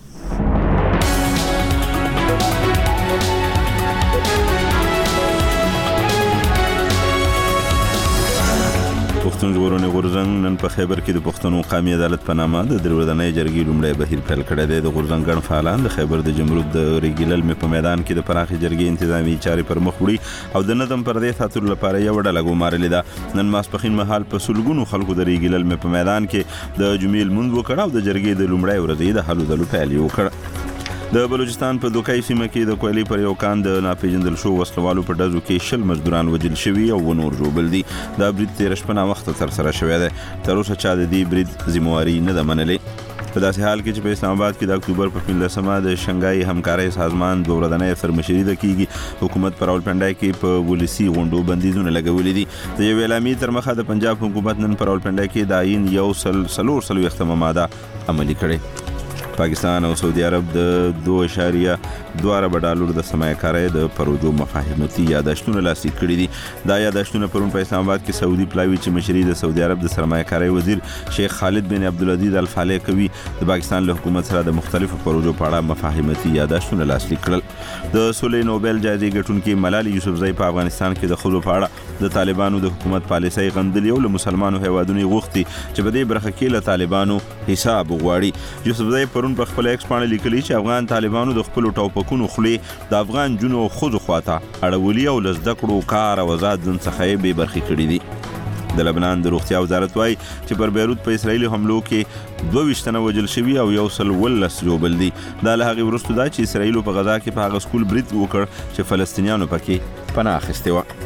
پښتون ژغورنې غورځنګ نن په خیبر کې د پښتنو قومي عدالت په نامه د درې ورځنۍ جرګې لومړی بهیر پیل کړی دی. د غورځنګ ګڼ فعالان د خیبر د جمرود د ریګیلل مې په میدان کې د پراخې جرګې انتظامی چارې پر مخ وړي او د نظم پر دې ساتلو لپاره یو ډله ګمارلې ده. نن ماسپښین مهال په سلګونو خلکو د ریګیلل مې په میدان کې د جمعې لمونځ وکړ او د جرګې د لومړۍ ورځې د هلو ځلو پیل یې وکړ. د بلوچستان په دوکای سیمه کې د کویلې پر یو کان د ناپېژندل شو وسلوالو په ډزو کې شل مزدوران وژل شوي او نور ژوبل دي. دا برید تېره شپه ناوخته ترسره شوی دی. تر اوسه چا د دې برید ذمواري نه ده منلې. په داسې حال کې چې په اسلام آباد کې د اکتوبر په پنځلسمه د شنګای همکارۍ سازمان دوه ورځنۍ سرمشري د کیږي. حکومت په راولپنډای کې په ولسي غونډو بندیزونه لګولي دي. د یو اعلامیې تر مخه د پنجاب حکومت نن په راولپنډای کې د آئین یو سل څلور څلوېښتمه ماده عملي کړې. پاکستان او سعودي عرب د دوه اشاریه دوه ارب ډالر د سرمایه‌کارۍ د پروژو مفاهمتي یاداشتونه لاسلیک کړي دي. دا یاداشتونه پرون په اسلام آباد کې سعودي پلاوی چې مشري د سعودي عرب د سرمایه‌کارۍ وزیر شیخ خالد بن عبدالعزیز الفالح کوي د پاکستان له حکومت سره د مختلفو پروژو په اړه مفاهمتي یاداشتونه لاسلیک کړل. د صلح نوبل جایزې ګټونکي ملالي یوسفزۍ په افغانستان کې د ښځو په اړه د طالبانو د حکومت پالیسۍ غندلې او له مسلمانو هیوادونو غوښتي چې په دې برخه کې له طالبانو حساب وغواړي. یوسفزۍ پرون په خپل ایکس باندې لیکلي چې افغان طالبانو د خپل ټوپکونو خولې د افغان جنو او ښځو خواته اړولي او له زده کړو کار او آزاد ژوند څخه یې بې برخې کړي دي. د لبنان د روغتیا وزارت وایي چې پر بیروت په اسرائیلي حملو کې دوه ویشت تنه وژل شوي او یو سل ولس ژوبل دي. دا له هغې وروسته ده چې اسرائیلو په غزا کې په هغه سکول برید وکړ چې فلسطینیانو پکې پناه اخیستې وه.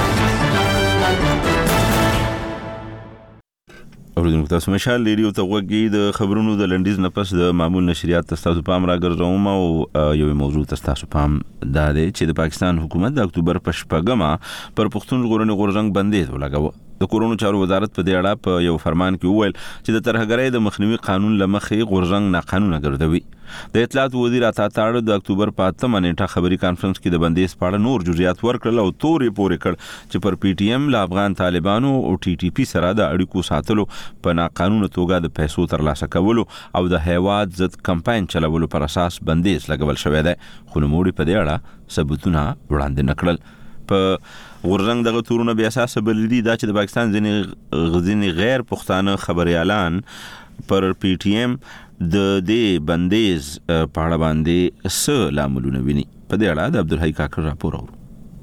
اوریدونکو تاسو مشال ریډیو ته وګورئ. د خبرونو د لنډیز نه پس د معمول نشریات تاسو پام راګرځوم او یو موضوع تاسو پام دا دی چې د پاکستان حکومت د اکتوبر په شپږمه پر پښتون ژغورنې غورځنګ بندیز ولګاوه. د کورونو چارو وزارت په دې اړه په یو فرمان کې وویل چې د ترهګرۍ د مخنیوي قانون له مخې غورځنګ ناقانونه ګرځوي. د اطلاعات وزیر عطا تاړه د اکتوبر په اتمه نیټه خبري کانفرنس کې د بندیز په اړه نور جزئیات ورکړل او تورې پورې کړ چې پر پی ټی ایم له افغان طالبانو او ټي ټي پی سره د اړیکو ساتلو په ناقانونه توګه د پیسو ترلاسه کولو او د هیواد ضد کمپاین چلولو پر اساس بندیز لګول شوی دی. خو نوموړي په دې اړه ثبوتونه وړاندې نه کړل. په غورځنګ دغه تورونه بیا اساس بلل دي دا چې د پاکستان ځینې غزنی غیر پښتانه خبريالان پر پی ټی ایم د دې بندیز په اړه باندې څه لاملونه ویني. په دې اړه د عبدالحی کاکړ راپور اورو.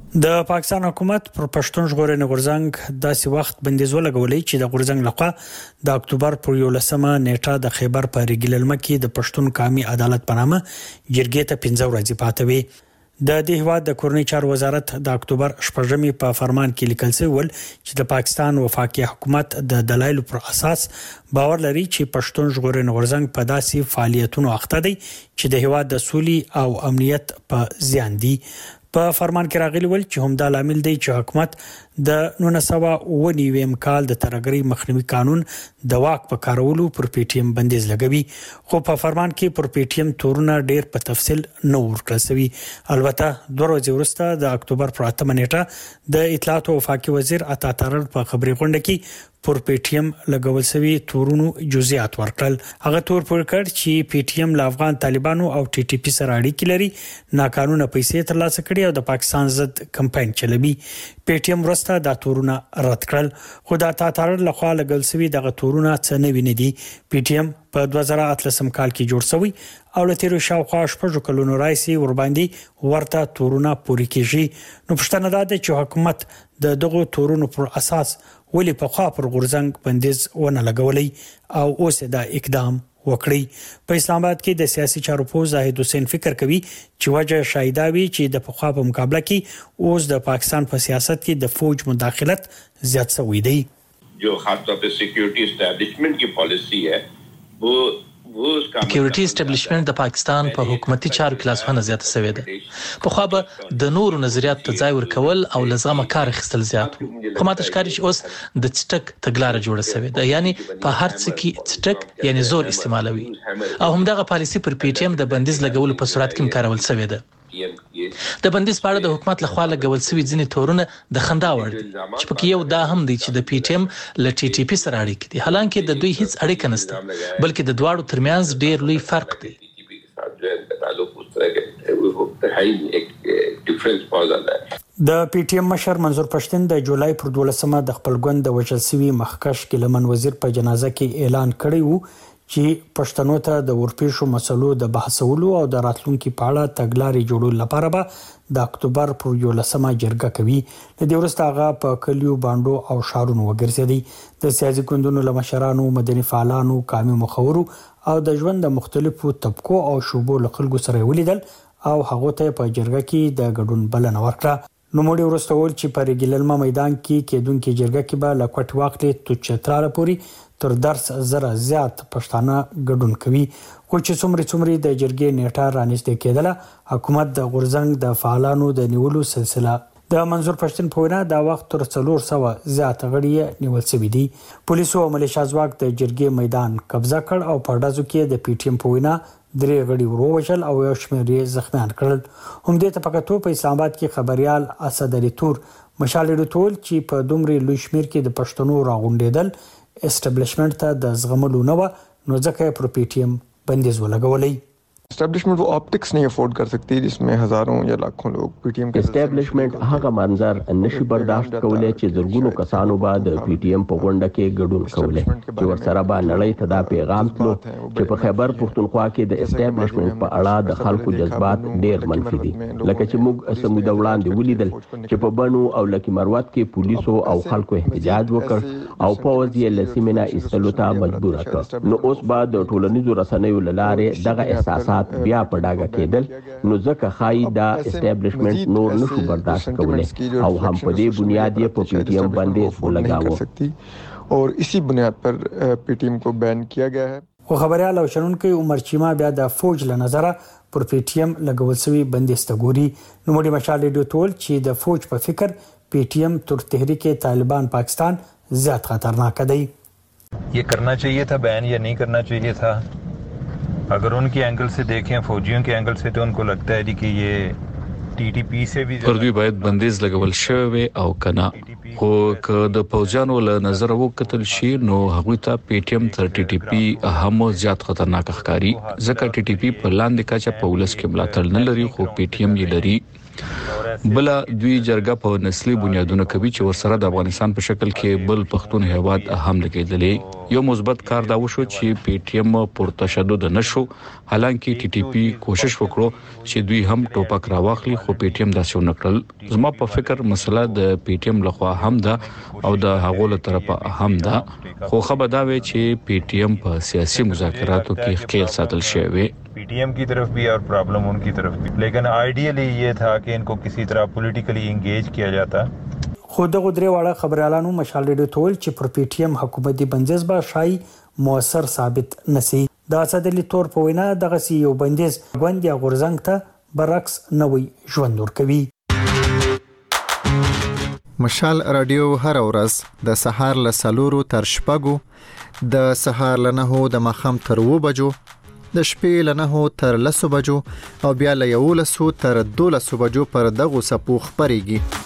د پاکستان حکومت پر پښتون ژغورنې غورځنګ داسې وخت بندیز ولګولې چې د غورځنګ لخوا د اکتوبر پر یولسمه نیټه د خیبر په ریګیلل مکې د پښتون قومي عدالت په نامه جرګې ته پنځه ورځې پاتې وي. د دې هیواد د کورنۍ چارو وزارت د اکتوبر شپږمې په فرمان کې لیکل شوی ول چې د پاکستان وفاقي حکومت د دلایلو پر اساس باور لري چې پښتون ژغورنې غورځنګ په داسې فعالیتونو اخته دی چې د هیواد د سولې او امنیت په زیان دي. په فرمان کې راغلی ول چې همدا لامل دی چې حکومت د نولس سوه اوه نوي کال د ترهګرۍ مخنیوي قانون د واک په کارولو پر پی ټی ایم بندیز لګوي. خو په فرمان کې پر پی ټی ایم تورونه ډیر په تفصیل نه ورکړل شوی. البته دوه ورځې وروسته د اکتوبر پر اتمه نیټه د اطلاعات او وفاقي وزیر عطا تاړل په خبري غونډه کې پر پی ټی ایم لګول شوی تورونو جزئیات ورکړل. هغه تور پر کړ چې پی ټی ایم له افغان طالبانو او ټي ټي پی سره اړیکې لري، ناقانونه پیسې ترلاسه کړي او د پاکستان ضد کمپاین چلوي. پی ټی ایم ورسته دا تورونه رد کړل. خو دا تاتار له خوا لګل شوی دغه تورونه څه نه ویني دي. پی ټی ایم په دوه زره اتلسم کال کې جوړ شوی او له تیرو شاوخوا شپږو کلونو راځي ور باندې ورته تورونه پوری کیږي. نو پښتنه ده چې حکومت د دغه تورونو پر اساس ولی په خوا پر غورځنګ بندیز ونه لګولې او اوس دا اقدام وکړي. په اسلام آباد کې د سیاسي چارو پوه زاهد حسین فکر کوي چې وجه شایداوي چې د پخوا په مقابله کې اوس د پاکستان په سیاست کې د فوج مداخلت زیات شوی دی. जो खासतौर पे सिक्योरिटी एस्टैब्लिशमेंट की पॉलिसी है वो سکیورټي اسټابلیشمنت د پاکستان په حکومتي چارو کې لاسونه زیاته شوې ده. په خو به د نورو نظریات ته ځای ورکول او لزغمه کار اخیستل زیات وو. خو ماته ښکاري چې اوس د چټک تګلاره جوړه شوې ده، یعنی په هر څه کې چټک یعنی زور استعمالوي او همدغه پالیسي پر پی ټی ایم د بندیز لګولو په صورت کې کارول شوې ده. د بندیز په اړه د حکومت لخوا لګول شوی ځینې تورونه د خندا وړ دي چې پکې یو دا هم دی چې د پی ټی ایم له ټي ټي پی سره اړیکې دي، حالانکه د دوی هیڅ اړیکه نشته بلکې د دواړو ترمنځ ډیر لوی فرق دی. د پی ټی ایم مشر منظور پښتين د جولای پر دولسمه د خپل ګوند د وژل شوی مخکښ ګلمن وزیر په جنازه کې اعلان کړی وو چې پښتنو ته د ورپېښو مسلو د بحثولو او د راتلونکو په اړه تګلارې جوړولو لپاره به د اکتوبر پر یولسمه جرګه کوي. د دې وروسته هغه په کلیو باندو او شهرونو وګرځېدي. د سیاسي ګوندونو له مشرانو، مدني فعالانو، قومي مخورو او د ژوند د مختلفو طبقو او شوبو له خلکو سره ولیدل او هغه ته په جرګه کې د ګډون بلنه ورکړه. نو موږ ورسته ول چې په ریګللما میدان کې کېدونکې جرګه کې به له کوټ واخلې تو چتراله پوری تر درس زره زیات پښتانه ګډون کوي. خو چې څومره څومره د جرګې نیټه رانږدې کېدله، حکومت د غورځنګ د فعالانو د نیولو سلسله د منظور پښتين په وینا دا وخت تر څلور سوه زیات غړي نیول شوي دي. پولیسو او ملیشیا ځواک د جرګې میدان قبضه کړ او په ډزو کې د پی ټی ایم په وینا درې غړي ورووژل او یو شمېر یې زخمیان کړل. همدې ته پکې په اسلام آباد کې خبريال اسد علي تور مشال ډټول چې په دومره لوی شمېر کې د پښتنو راغونډېدل اسټابلیشمنت ته د زغملو نه و، نو ځکه پر پی ټی ایم بندیز ولګولې. اسٹیبلشمنٹ وہ آپٹکس نہیں افورڈ کر سکتی جس میں ہزاروں یا لاکھوں لوگ پی ټی ایم کې اسټیبلشمنت هغه منظر نشي برداشت کولای چې زرګونو کسانو به د پی ټی ایم په غونډه کې ګډون کولای چې ورسره به نړۍ ته دا پیغام تلو چې په خیبر پښتونخوا کې د اسټیبلشمنت په اړه د خلکو جذبات ډېر منفي دي، لکه چې موږ سموده وړاندې ولیدل چې په بنو او لکی مروت کې پولیسو او خلکو احتجاج وکړ او پوځ یې له سیمې نه ایستلو ته مجبور کړ. نو اوس به د ټولنیزو رسنیو له لارې دغه احساسات بیا په ډاګه کېدل، نو ځکه ښایي دا اسټیبلشمنت نور نشو برداشت کولی او هم په دې بنیاد یې په پی ټی ایم بندیز ولګاوه اور اسی بنیاد پر پی ټی ایم کو بین کیا گیا ہے. خو خبريال او شنونکو عمر چیما بیا د فوج له نظره پر پی ټی ایم لګول شوی بندیز ته ګوري. نو موږ مشال ډیو ټول چې د فوج په فکر پی ټی ایم تر تحریک طالبان پاکستان زیات خطرناک دی. یہ کرنا چاہیے تھا بیان یا نہیں کرنا چاہیے تھا؟ اگر ان کے اینگل سے دیکھیں، فوجیوں کے اینگل سے، تو ان کو لگتا ہے کہ یہ ٹی ټي پی سے بھی پر دوی باید بندیز لګول شوی او کنه. خو که د پوجانو له نظر وکتل شي نو هغه ته پی ټی ایم تر ټي ټي پی هم زیات خطرناک ښکاري، ځکه ټي ټي پی په لاندې کچه په ولس کې ملاتړ نه لري خو پی ټی ایم یې لري. بل دوی جرګه په نسلي بنیادونو کوي چې ورسره د افغانستان په شکل کې بل پښتون هیواد هم لګیدلې. یو مثبت کار دا وشو چې پی ټی ایم پر تشدد نشو، حالانکه ټي ټي پی کوشش وکړو چې دوی هم ټوپک راواخلي خو پی ټی ایم داسې ونه کړل. زما په فکر مسله د پی ټی ایم لخوا هم ده او د هغو له طرفه هم ده، خو خبر دا وی چې پی ټی ایم په سیاسي مذاکراتو کې ښکیل ساتل شوی. پی ټی ایم کی طرف بھی اور پرابلم ان کی طرف بھی، لیکن آئیڈیلی یہ تھا کہ ان کو کسی طرح پولیټیکلی انگیج کیا جاتا. خو دغه درې واړه خبريالانو مشال ډیو ټول چې پر پی ټی ایم حکومتي بندیز به شای موثر ثابت نسی. دا اسد علي تور په وینا دغه سی یو بندیز غوند یا غورزنګ ته برعکس نوې ژوند ورکوي. مشال رادیو هر ورځ د سهار له سلورو تر شپږو، د سهار له نهو د ماښام تر اوو بجو، د شپې له نهو تر لسو بجو او بیا له یولسو تر دولسو بجو پر دغو څپو خپرېږي.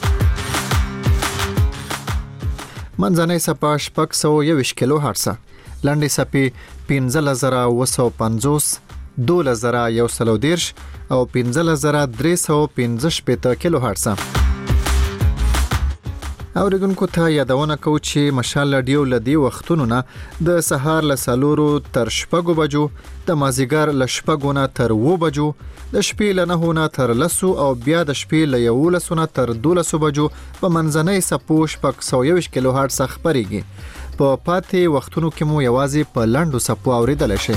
منځنۍ څپه شپږ سوه یوویشت کیلو هرټزه، لنډې څپې پنځلس زره اوه سوه پنځوس، دولس زره یو سل او دېرش او پنځلس زره درې سوه پنځه شپېته کیلو هرټزه. اوریدونکو ته یادونه کوو چې مشال رادیو له دې وختونو نه د سهار له څلورو تر شپږو بجو، د مازدیګر له شپږو نه تر اوو بجو، د شپې له نهو نه تر لسو او بیا د شپې له یولسو نه تر دولسو بجو په منځنۍ څپو شپږ سوه یوویشت کیلو هرټز خپرېږي. په پاتې وختونو کې مو یوازې په لنډو څپو اوریدلی شئ.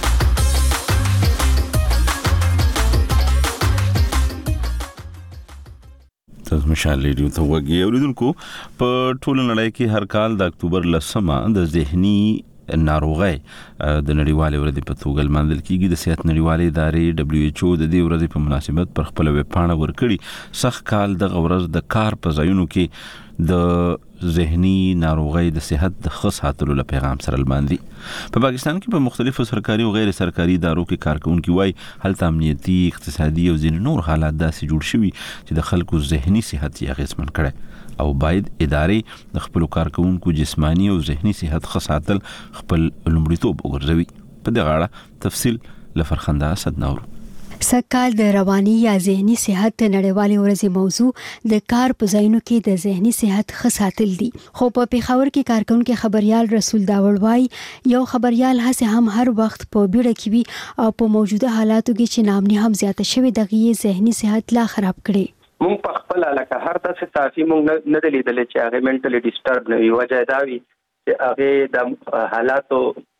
مشال ریډیو ته وګورئ. اوریدونکو په ټول نړۍ کې هر کال د اکتوبر لسمه د ذهني ناروغي د نړیوالې ورځې په توګه لمانځل کیږي. د صحت نړیوالې ادارې دبليو ایچ او د دې ورځې په مناسبت پر خپل ویب پاڼه ورکړي سخت کال د ورځ د کار په ځایونو کې د ذهني ناروغي د صحت د ښه ساتلو لپاره پیغام سره لمانځي. په پاکستان کې په مختلفو سرکاري او غیر سرکاري ادارو کې کارکونکي وایي هلته امنیتي، اقتصادي او ځینې نور حالات داسې جوړ شوي چې د خلکو ذهني صحت یې اغېزمن کړي او باید ادارې د خپل کارکونکو جسمانی او ذهني صحت ښه ساتل خپل لومړیتوب وګرځوي. په دغه اړه تفصیل لفرخنده اسد نور. سکهال د رواني یا ذهني صحت نړیوالې ورځې موضوع د کار په ځایونو کې د ذهني صحت ښه ساتل دي. خو په پیښور کې کارکونکو خبريال رسول داوړ وای یو خبريال هڅه هم هر وخت په بیړه کې وي او په موجوده حالاتو کې چې نامني هم زیاته شوی دغه ذهني صحت لا خراب کړي. مونږ په خپل علاقه هر تاسو صافي مونږ نه دلیدل چې هغه منټلی ډیسټرب نه وي. وجه دا وي چې هغه د حالاتو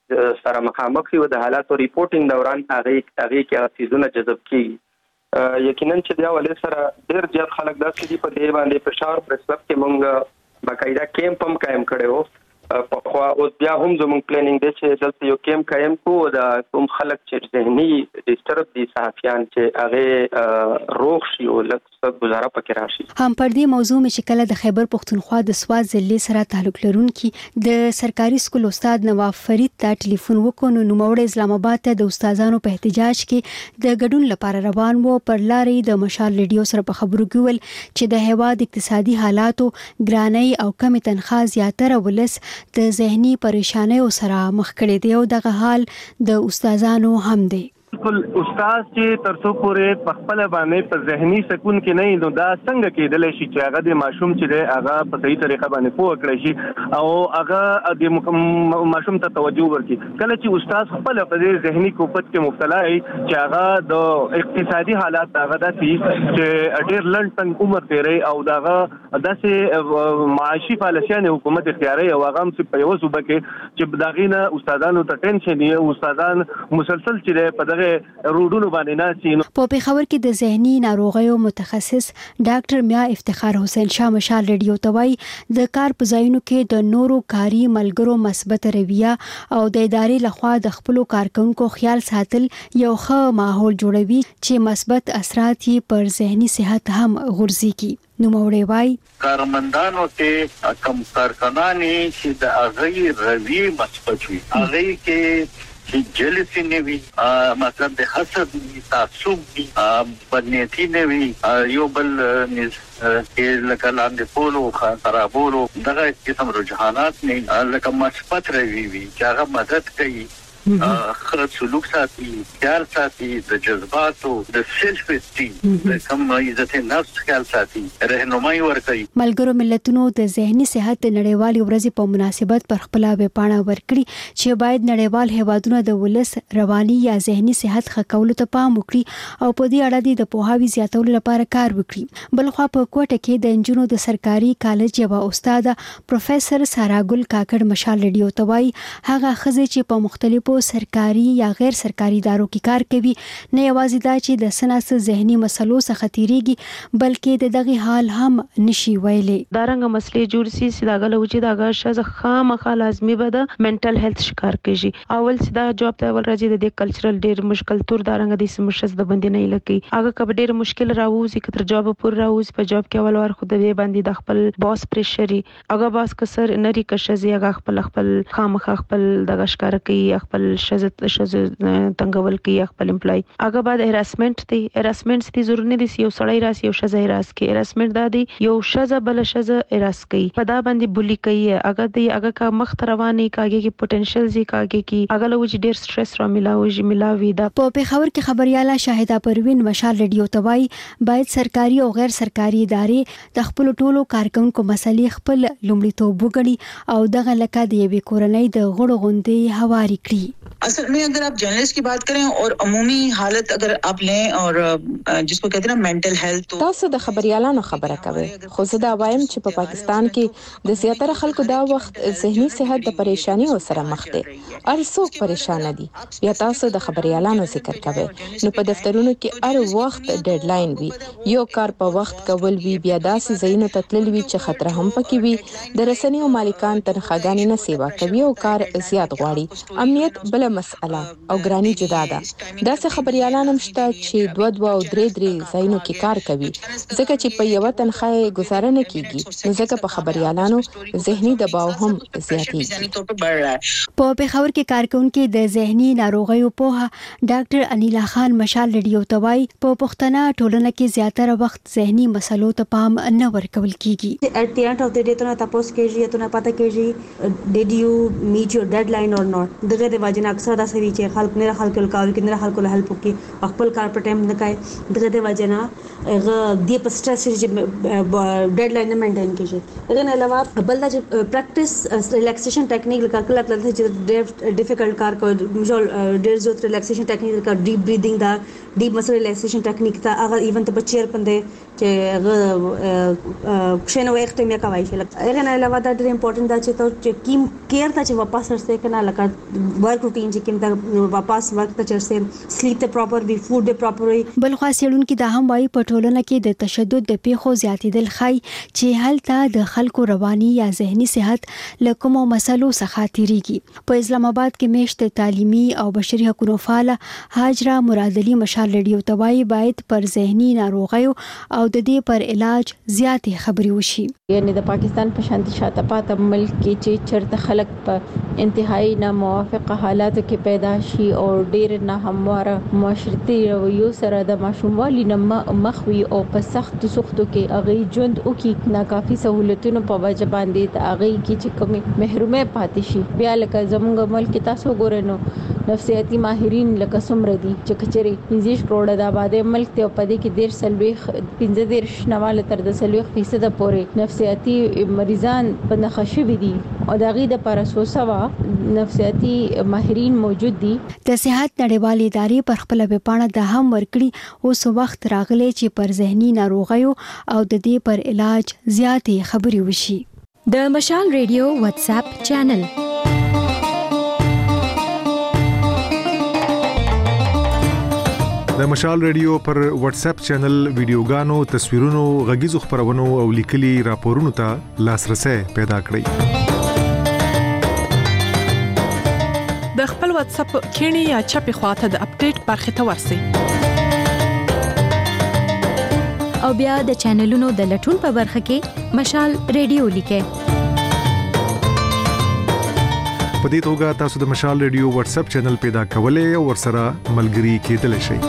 سره مخامخ وي او د حالاتو ریپورتینګ دوران هغه هغه کې سيزونه جذب کیږي. یقینا چې دا ولې سره ډېر زیات خلک داسې دي په دې باندې پېښور پرسلب کې مونږ باقاعده کیمپ هم قائم کړو. په خو او بیا هم زموږ پلانینګ دی چې دلته یو کیمپ قائم کوو د کوم خلک چې ذهني ډیسټرب دي صحافیان چې هغه روغ شي او لکه گزاره پکې راشي. هم پر دې موضوع مې شکل د خیبر پختونخوا د سواد ضلع سره تعلق لرونکي د سرکاري سکول استاد نواف فرید ته ټلیفون وکړ نو نوموړی اسلام آباد ته د استادانو په احتجاج کې د ګډون لپاره روان وو. پر لارې د مشال ریډیو سره په خبرو کې ول چې د هیواد اقتصادي حالاتو ګرانۍ او کمی تنخواه زیاتره ولس د ذهني پریشانیو سره مخ کړي دي او دغه حال د استادانو هم دی. خپل استاد چې ترڅو پورې په خپل باندې په ذهني سکون کې نه نو دا څنګه کېدل شي چې هغه د ماشوم چې دی هغه په صحیح طریقه باندې پوه کړی شي او هغه د ماشوم ته توجه ورکړي. کله چې استاد خپل په دې ذهني کوپت کې مبتلا وي چې هغه د اقتصادي حالات هغه داسې چې ډېر لنډ تنګ عمر تیری او دغه داسې معاشي پالیسیانه حکومت اختیاري او هغه هم په یو صوبه کې چې داغینه استادانو ته ټینشن دی. استادان مسلسل چې په روډونو باندې ناسي. په پیښور کې د ذهني ناروغیو متخصص ډاکټر میا افتخار حسین شاه مشال ریډیو ته وایي د کار په ځایونو کې د نورو کاري ملګرو مثبت رویه او د ادارې لخوا د خپل کارکونکو خیال ساتل یو ښه ماحول جوړوي چې مثبت اثرات یې پر ذهني صحت هم غورځي. نو موړې وای کارمندانو ته کم کارکنانی چې د هغه روی مثبت وي هغه کې چې جلسی نه وي مطلب د حسد تعصب وي بدنیتی نه وي یو بل کې لکه لاندې پولو خرابولو دغه قسم رجحانات نه لکه مثبت روی وي چې هغه مدد کوي خرد سلوک ساتي خیال ساتي د جذباتو د سیلف استیم د کم عزت نفس خیال ساتي رهنمایي ورکوي. ملګرو ملتونو د ذهني صحت د نړیوالې ورځې په مناسبت پر خپل ویب پاڼه ورکړي چې باید نړیوال هیوادونه د ولس رواني یا ذهني صحت ښه کولو ته پام وکړي او په دې اړه د پوهاوي زیاتولو لپاره کار وکړي. بلخوا په کوټه کې د انجونو د سرکاري کالج یو استاد پروفیسور سارا ګل کاکړ مشال ریډیو ته وایي هغه ښځې چې په مختلفو سرکاري یا غیر سرکاري ادارو کې کار کوي نه یوازې دا چې د سناس ذهني مسلو څخه تیریږي بلکې د دغه حال هم نشي ویلي. دا رنګ مسلې جوړ سي چې داغه لوچې داغه شزه خامخا لازمي به د منټل هیلث شکار کیږي. اول چې دا جواب ته ول راځي د کلچرل ډیر مشکل تور دا رنګ د سمشز د باندې نه لکی هغه کب ډیر مشکل راوځي کتر جواب پور راوځي په جواب کې اول ور خو د باندې د خپل باس پریشري هغه باس کسر نری کشزي هغه خپل خپل خامخا خپل دغه شکار کوي خپل شزت شز تنګول کوي خپل امپلای هغه بعد هراسمنت دی. هراسمنت دي ضروري نه دي یو سړی راس یو شزه هراس کوي. هراسمنت دا دی یو شزه بل شزه هراس کوي په دا باندې بولی کوي هغه دی هغه کا مخ رواني کاږي کې پوتنشل زی کاږي کې هغه لوج ډیر سټرس را ملاوي ملاوي دا. په پیښور کې خبرياله شاهده پروین مشال ریډیو ته وایي باید سرکاري او غیر سرکاري ادارې د خپل ټولو کارکونکو مسلې خپل لومړیتوب وګړي او دغه لکه د یوې کورنۍ د غړو غوندې هواري کړي. असल में अगर आप जर्नलिस्ट की बात करें और अमूमी हालत अगर आप लें और जिसको कहते हैं ना मेंटल हेल्थ, तो تاسو د خبريالانو خبره کوي خو زه دا وایم چې په پاکستان کې د زیاتره خلکو دا وخت ذهني صحت د پریشانی سره مخ دي. هر څوک پریشان دي. یا تاسو د خبريالانو ذکر کوي نو په دفترونو کې هر وخت ډیډلاین وي، یو کار په وخت کول وی، بیا داسې ځایونو ته تلل وی چې خطر هم پکې وي. د رسنیو مالکان تنخواګانې نه سیوا کوي او کار زیات غواړي. امنیت بل مسأله او ګرانی جدا ده. داسې خبريالان هم شته چې دوه دوه او درې درې ځایونو کې کار کوي ځکه چې په یو تنخواه گزاره نه کیږي، نو ځکه په خبريالانو ذهني دباو هم زیاتېږي. په پېښور کې کارکونکو د ذهني ناروغیو په ډاکټر انیلا خان مشال ریډیو توای په پښتنه ټولنه کې زیاتره وخت ذهني مسلو ته پام نه ورکول کیږي. At the end of the day ته تاسو کېږي ته نه پته کېږي did you meet your deadline or not. دغه د واجنه اکثر دا سوي چې خلک نه خلک کول کې نه خلک له هلپ کوي خپل کار په ټایم نه کوي. دغه د واجنه هغه د په سټرس چې ډیډلاین نه مینټین کیږي. هغه نه علاوه بل د پریکټس ریلیکسیشن ټیکنیک لکه کله کله چې ډیفیکلټ کار کوي مجول ډیر زیات ریلیکسیشن ټیکنیک لکه ډیپ بریثینګ دا ډیپ مسل ریلیکسیشن ټیکنیک دا هغه ایون ته بچیر پندې چې هغه شنو وخت مې کوي چې هغه نه علاوه دا ډیر امپورټنت دا چې ته کیم کیر ته چې واپس ورسته کنه لکه ورک روټین چې کوم ته واپس ورک ته چرسه سلیپ ته پراپر وی فود ته پراپر وي. بل خاصیلون کې دا هم وايي په ټولنه کې د تشدد د پیښو زیاتېدل خای چې هلته د خلکو رواني یا ذهني صحت له کومو مسلو څخه تیریږي. په اسلام آباد کې میشت تعلیمي او بشري حقوقو فعال هاجرا مرادلی مشال ریډیو توای باید پر ذهني ناروغیو او د دې پر علاج زیاتې خبري وشي. یعنی د پاکستان په شانتي شاته پاته ملک کې چې چرته خلک په انتهایی ناموافقه حالاتو کې پیدا شي او ډیر نه همواره معاشرتي رویو سره د ماشوموالي نه مخوي او په سخت سختو کې هغه ژوند او کې ناکافي سہولتونو په وجه باندې د هغه کې چې کومه محرومه پاتې شي. بیا لکه زموږ ملک تاسو ګورئ نو نفسیاتي ماهرین لکه سمره دي چې کچري پنځه کروڑه د آبادې ملک ته په دې کې ډیر سلويخ پنځه ډیر شنواله تر د سلويخ فیصد پورې نفسیاتي مریضان په نخښوي دي او دغه د پرسو سوا نفسیاتي ماهرین موجود دي. د صحت نړیوالې ادارې پر خپل ویبپاڼه د هم ورکړي اوس وخت راغلی چې پر ذهني ناروغیو او د دې پر علاج زیاتې خبري وشي. د مشال ریډیو واتس اپ چینل د مشال ریډیو پر واتس اپ چینل ویډیوګانو، تصویرونو، غږیزو خبرونو او لیکلي راپورونو ته لاسرسي پیدا کړئ. د خپل واتس اپ کینی یا چپی خواته د اپډیټ برخه ته ورسئ. او بیا د چینلونو د لټون په برخه کې مشال ریډیو لیکئ. په دې توګه تاسو د مشال ریډیو واتس اپ چینل پیدا کولای او ورسره ملګري کېدلی شئ.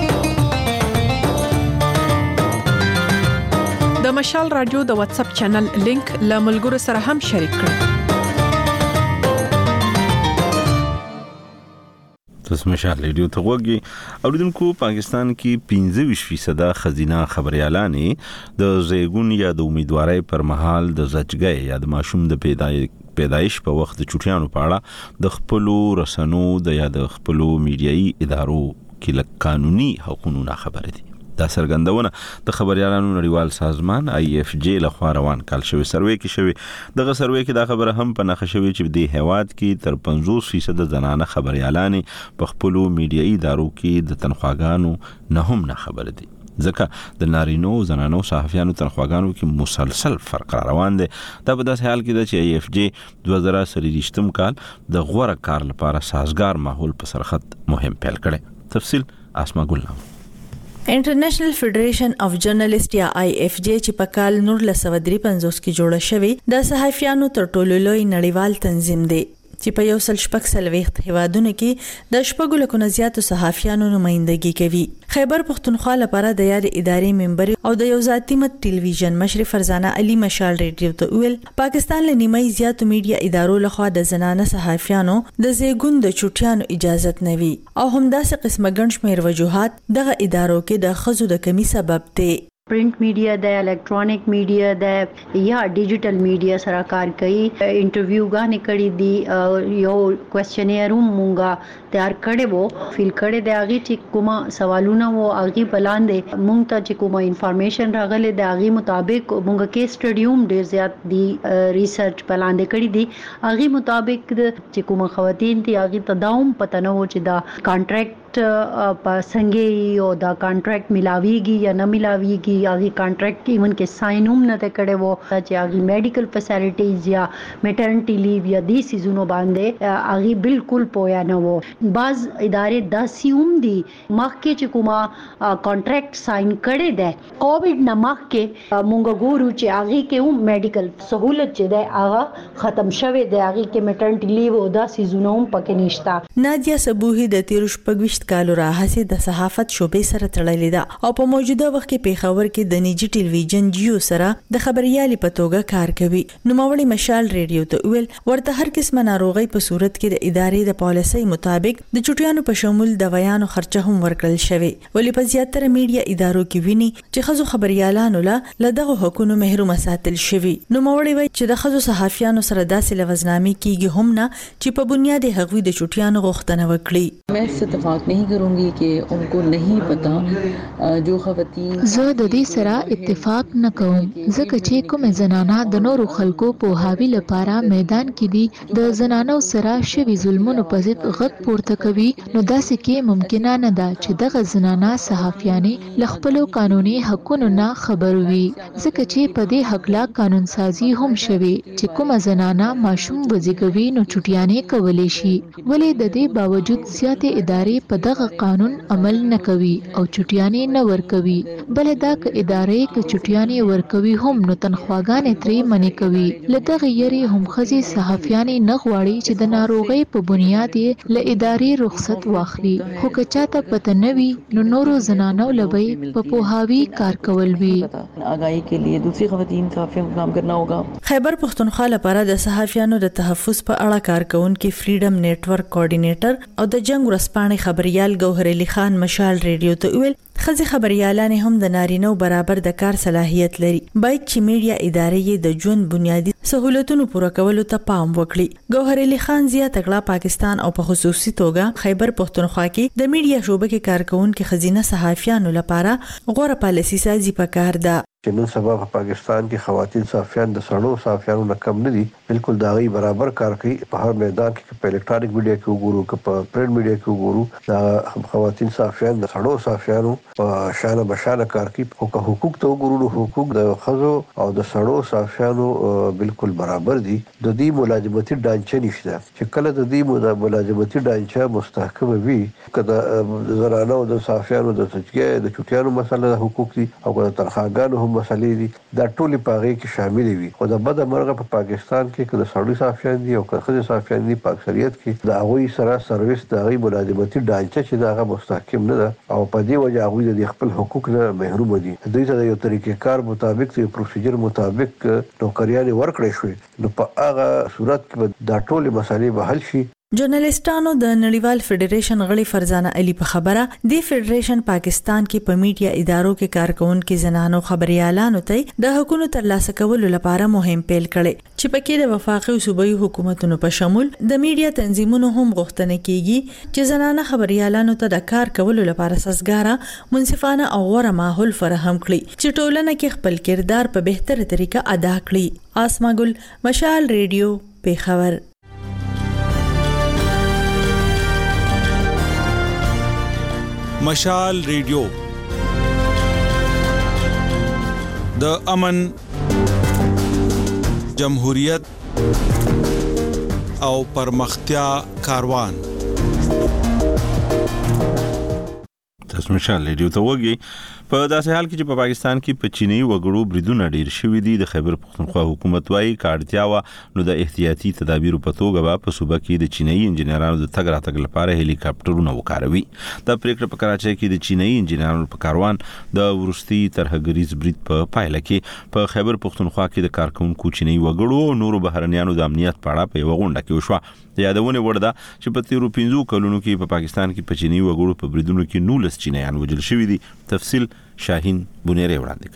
د مشال رادیو د واتس اپ چینل لینک له ملګرو سره هم شریک کړئ. تاسو مشال ریډیو ته وګورئ. اوریدونکو پاکستان کې پنځه ویشت فیصد خزینه خبريالانې د زیګون یا د امیدوارۍ پر مهال د زچګۍ یا د ماشوم د پیدای پیدایش په وخت د چټیانو په اړه د خپل رسنو د یا د خپل میډیایي ادارو کې قانوني حقوقونه خبرې دي. دا سرګندونه د خبريالانو نړیوال سازمان آی اف جی له خوا روان کال شوی سروې کې شوی. دغه سروې کې دا خبره هم په نخښه شوی چې د هیواد کې تر پنځوس فیصد زنانه خبريالانې په خپل میډیایي ادارو کې د تنخواګانو نه هم نه خبر دي. ځکه د نارینو زنانو صحافیانو تنخواګانو کې مسلسل فرق روان دی. دا په داسې حال کې ده چې ای اف جی دوه زره څلوېښتم کال د غوړه کار لپاره سازگار ماحول په سرخط مهم پیل کړي. تفصیل اسما ګلنام. انټرنیشنل فیډریشن اف جرنالیست یا آی اف جی چې په کال نولس سوه درې پنځوس کې جوړه شوې د صحافیانو تر ټولو لوی نړیوال تنظیم دی چې په یو سل شپږ څلوېښت هیوادونو کې د شپږو لکو نه زیاتو صحافیانو نمائندګي کوي. خیبر پښتونخوا لپاره د یاد ادارې ممبر او د یو ذاتی مت ټلویزیون مشر فرزانه علي مشال ریډیو ته ویل پاکستان له نیمه زیاتو میډیا ادارو لخوا د زنانه صحافیانو د زیګون د چټیانو اجازه نه وي او همداسې قسمه ګڼ شمېر وجوهات دغه ادارو کې د خزو د کمی سبب دی. پرنٹ میډیا د الکترونیک میډیا د یا ډیجیټل میډیا سره کار کوي انټرویو غانې کړي دي یو کوېسچنیر مونږه تیار کړي وو فیل کړي د هغه چې کومه سوالونه وو هغه بلاندې مونږ ته چې کومه انفارمیشن راغله د هغه مطابق مونږ کې سټډیوم ډیر زیات دی ریسرچ بلاندې کړي دي هغه مطابق چې کومه خواتین دي هغه تداوم پته نه و چې دا کانټریکټ په څنګه یو دا کانټریکټ ملاويږي یا نه ملاويږي هغه کانټریکټ ایون کې ساين هم نه کړي وو چې هغه میډیکل فیسیلیټیز یا میټرنټی لیو یا د سيزونو باندې هغه بالکل پویا نه وو بعض ادارې داسې هم دي مخکې چې کومه کانټریکټ ساين کړي ده کووډ نه مخکې مونږ ګورو چې هغه کې هم میډیکل سہولت چې ده هغه ختم شوه ده هغه کې میټرنټی لیو او د سيزونو هم پکې نشته نادیا صبوحي د تیروش پګوشت کالو راهسه د صحافت شوبې سره تړلې ده او په موجوده وخت کې پیښور کې د نيجي ټلویزیون جیو سره د خبريالي په توګه کار کوي نو مولوی مشال ریډیو ته ویل ورته هر قسمه ناروغي په صورت کې د ادارې د پالیسۍ مطابق د چټیانو په شمول دوايانو خرچه هم ورکړل شوی ولی په زیاتره میډیا ادارو کې ویني چې خزو خبريالانو له دغه حقوقو محروم ساتل شوی نو مولوی وایي چې د خزو صحافیانو سره داسې لوزنامې کیږي هم نه چې په بنیاد هغوی د چټیانو غوښتنه وکړي مې اتفاق नहीं करूंगी कि उनको नहीं पता जो خواتین زه د دې سره اتفاق نه کوم ځکه چې کوم زنانه د نورو خلکو په هاوی لپاره میدان کې دي د زنانو سره شوی ظلمونو په ضد غږ پورته کوي نو داسې کې ممکنه نه ده چې دغه زنانه صحافیانې ل خپل قانوني حقوقو نه خبر وي ځکه چې په دې حق لا قانون سازي هم شوی چې کوم زنانه ماشوم وزګوي نو چټیانې کولې شي ولې د دې باوجود زیاتې ادارې په دغه قانون عمل نه کوي او چټیانې نه ور کوي بل دا ک ادارې ک چټیانې ور کوي هم نو تنخواګانې ترې منې کوي لدغه یری هم خزي صحافیانې نه غواړي چې د ناروغي په بنیاد ل ادارې رخصت واخلي خو که چاته پته نه وي نو نورو زنانو لبي په پوهاوی کار کول وي آگاهی के लिए दूसरी خواتین صحافیوں کو کام کرنا ہوگا خیبر پختونخوا لپاره د صحافیانو د تحفظ په اړه کارکونکو فریډم نېټورک کوارډینیټر او د جنگ ورسپانې خبريال ګوهر علي خان مشال ریډیو ته ویل خزي خبريالان هم د نارینو برابر د کار صلاحیت لري باید چې میډیا ادارې د ژوند بنیادی سہولتونو پوره کولو ته پام وکړي ګوهر علي خان زیات تکړه پاکستان او په خصوصي توګه خیبر پختونخوا کې د میډیا شوبه کې کارکونکو خزینه صحافیانو لپاره غوړه پالیسي سازي پکار ده چې نن سبا په پاکستان کې خواتین صحافیان د سړو صحافیانو نه کم نه دي بالکل دا غي برابر کار کوي په هر میدان کې په الکترونیک میډیا کې وګورو که په پرنٹ میډیا کې وګورو دا خواتین صحافیان د سړو صحافیانو په شان بشانه کار کوي او که حقوق ته وګورو حقوق د خزو او د سړو صحافیانو بالکل برابر دي د دې ملازمتي ډانچه نشته چې کله د دې ملازمتي ډانچه مستحکم وي کله زرانه او د صحافیانو د تجګه د چټیانو مسله حقوق دي او د ترخاګانو مسلې دي دا ټول په هغه کې شامل وي خو د بده مرغه په پاکستان کې کله سړی صحافیان دي او کله صحافیان دي په اکثریت کې د هغوی سره سرویس د هغوی ملازمتي ډانچه چې دا هغه مستحکم نه ده او په دې وجه هغوی د خپل حقوق نه محروم دي دوی ته یو طریقې کار مطابق یو پروسیجر مطابق نوکریان ورکړې شوې نو په هغه صورت کې دا ټول مسلې به حل شي جرنالستانو د نړیوال فدریشن غړي فرزانه علي په خبره د فدریشن پاکستان کې په میډیا ادارو کې کارکونکو زنانو خبريالانو ته د حقوقو ترلاسه کولو لپاره مهم پیل کړي چې پکې د وفاقي او صوبایي حکومتونو په شمول د میډیا تنظیمونو هم غوښتنه کیږي چې زنانه خبريالانو ته د کار کولو لپاره سازګاره منصفانه او غوره ماحول فراهم کړي چې ټولنه کې خپل کردار په بهتره طریقه ادا کړي آسما ګل مشال ریډیو پیښور مشال ریډیو د امن جمهوریت او پرمختیا کاروان تاسو مشال ریډیو ته وګورئ په داسې حال کې چې په پاکستان کې په چینی وګړو بریدونه ډیر شوي دي د خیبر پختونخوا حکومت وايي کارتیا و نو د احتیاطي تدابیر په توګه په صوبه کې د چینی انجنیرانو د تګ راتګ لپاره هلیکاپټرونه وکاروي د پریکړه په کراچۍ کې د چینی انجنیرانو په کاروان د ورستي ترهګریز برید په پایله کې په خیبر پختونخوا کې د کارکونکو چینی وګړو او نورو بهرنیانو د امنیت په اړه په یو غونډه کې وشوه د یادونه ورده چې په تیرو پنځو کلونو کې په پاکستان کې په چینی وګړو په بریدونو کې نولس چینی چینایان وژل شوي دي. تفصیل شاهین بونیری وړاندې کوي.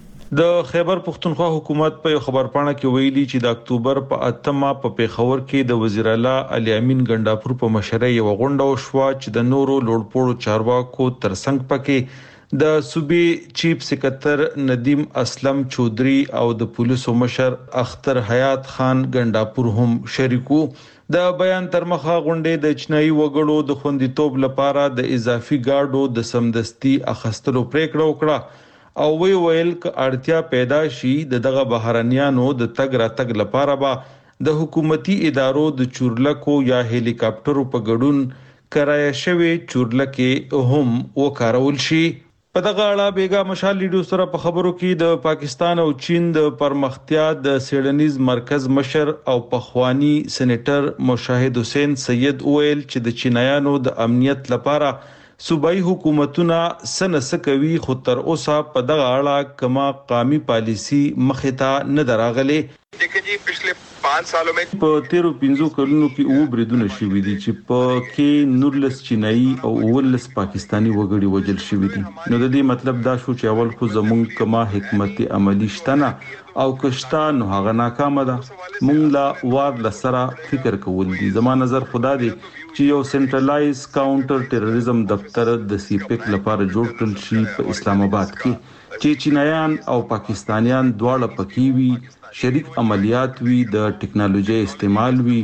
د خیبر پختونخوا حکومت په خبرپاڼه کې ویلي چې د اکتوبر په اتمه په پیښور کې د وزیر اعلی علي امین ګنداپور په مشرۍ یو غونډه وشوه چې د نورو لوړپوړو چارواکو ترڅنګ پکې د صوبې چیف سکرټر ندیم اسلم چودري او د پولیسو مشر اختر حیات خان ګنداپور هم شریکو. د بیان تر مخه غونډې د چینایي وګړو د خوندیتوب لپاره د اضافي ګاډو د سمدستي اخستلو پریکړه وکړه او وی ویل ک اړتیا پیدا شي د دغه بهرنیانو د تګ راتګ لپاره به د حکومتي ادارو د چورلکو یا هلیکاپټرو په ګډون کرایه شوی چورلکې هم وکارول شي. په دغه اړه بیګا مشال لیډو سره په خبرو کې د پاکستان او چین د پرمختیا د سیډنیز مرکز مشر او پخوانی سېنیټر مشاهد حسین سید ویل چې د چینایانو د امنیت لپاره صوبایي حکومتونه سنس کوي خو تر اوسه په دغه اړه کما قومي پالیسی مخې ته نه دراغلې. دیکھیں جی پچھلے پانچ سالوں میں په تیرو پنځو کلونو کې او بریدونه شوي دي چې په کې نورلس چینایي او اولس پاکستانی وګړي وژل شوي دي. نو د دې مطلب دا شو چې اول خو زمونږ کما حکمت عملی شتنه او کشتا نو هغه ناکامه ده. مونږ لا وار لسره فکر کول دي. زما نظر خدا دی چې یو سنټرلایز کاونټر ټیرریزم دفتر د سی پیک لپاره جوړ کړل شي په اسلام آباد کې چې چینایان او پاکستانیان دواړه پکې وي، شریک عملیات وي، د ټکنالوژي استعمال وي،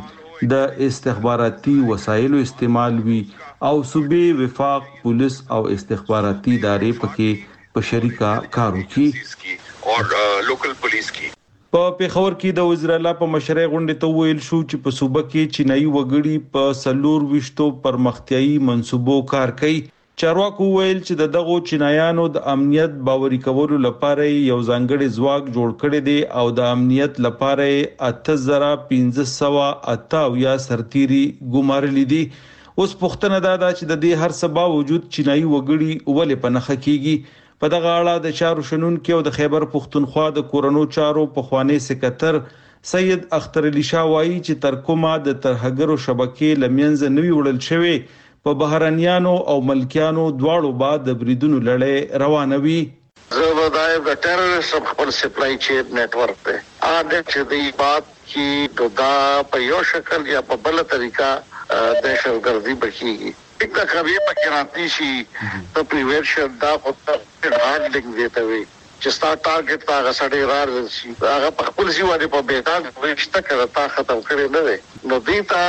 د استخباراتي وسایلو استعمال وي او صوبې وفاق پولیس او استخباراتي ادارې پکې په شریکا کار وکړي او لوکل پولیس کی. په پیښور کې د وزیر اعلی په مشرۍ غونډې ته ویل شو چې په صوبه کې چینایي وګړي په سلور وشتو پرمختیایي منصوبو کار کوي. چارواکو ویل چې د دغو چینایانو د امنیت باوري کولو لپاره یو ځانګړی ځواک جوړ کړی دی او د امنیت لپاره اته زره پنځه سوه اته اویا سرتیري ګمارلي دي. اوس پوښتنه دا ده چې د دې هر څه باوجود چینایي وګړي ولې په نښه کیږي. په دغه اړه د چارو شنونکو او د خیبر پختونخوا د کورونو چارو پخوانی سکرټر سید اختر علي شاه وایي چې تر کومه د ترهګرو شبکې لمنځه نوي وړل شوی په بهرنیانو او ملکیانو دواړو بعد د بریدونو لړۍ روانه وي. زبردای د ټیرریزم خپل سپلای چین نت ورک دی ا د چې دی بات کی دا په یو شکل یا په بل طریقه دهشتګردي بچیږي. एक तो कभी पकड़ाती सी तो प्रिवेंशन दा होता है हार्ड लिंक देते हुए जिसका टारगेट था अगर साढ़े रार सी अगर पकड़ सी वाले पर बेटा रिश्ता करता खत्म करे न दे नदी ता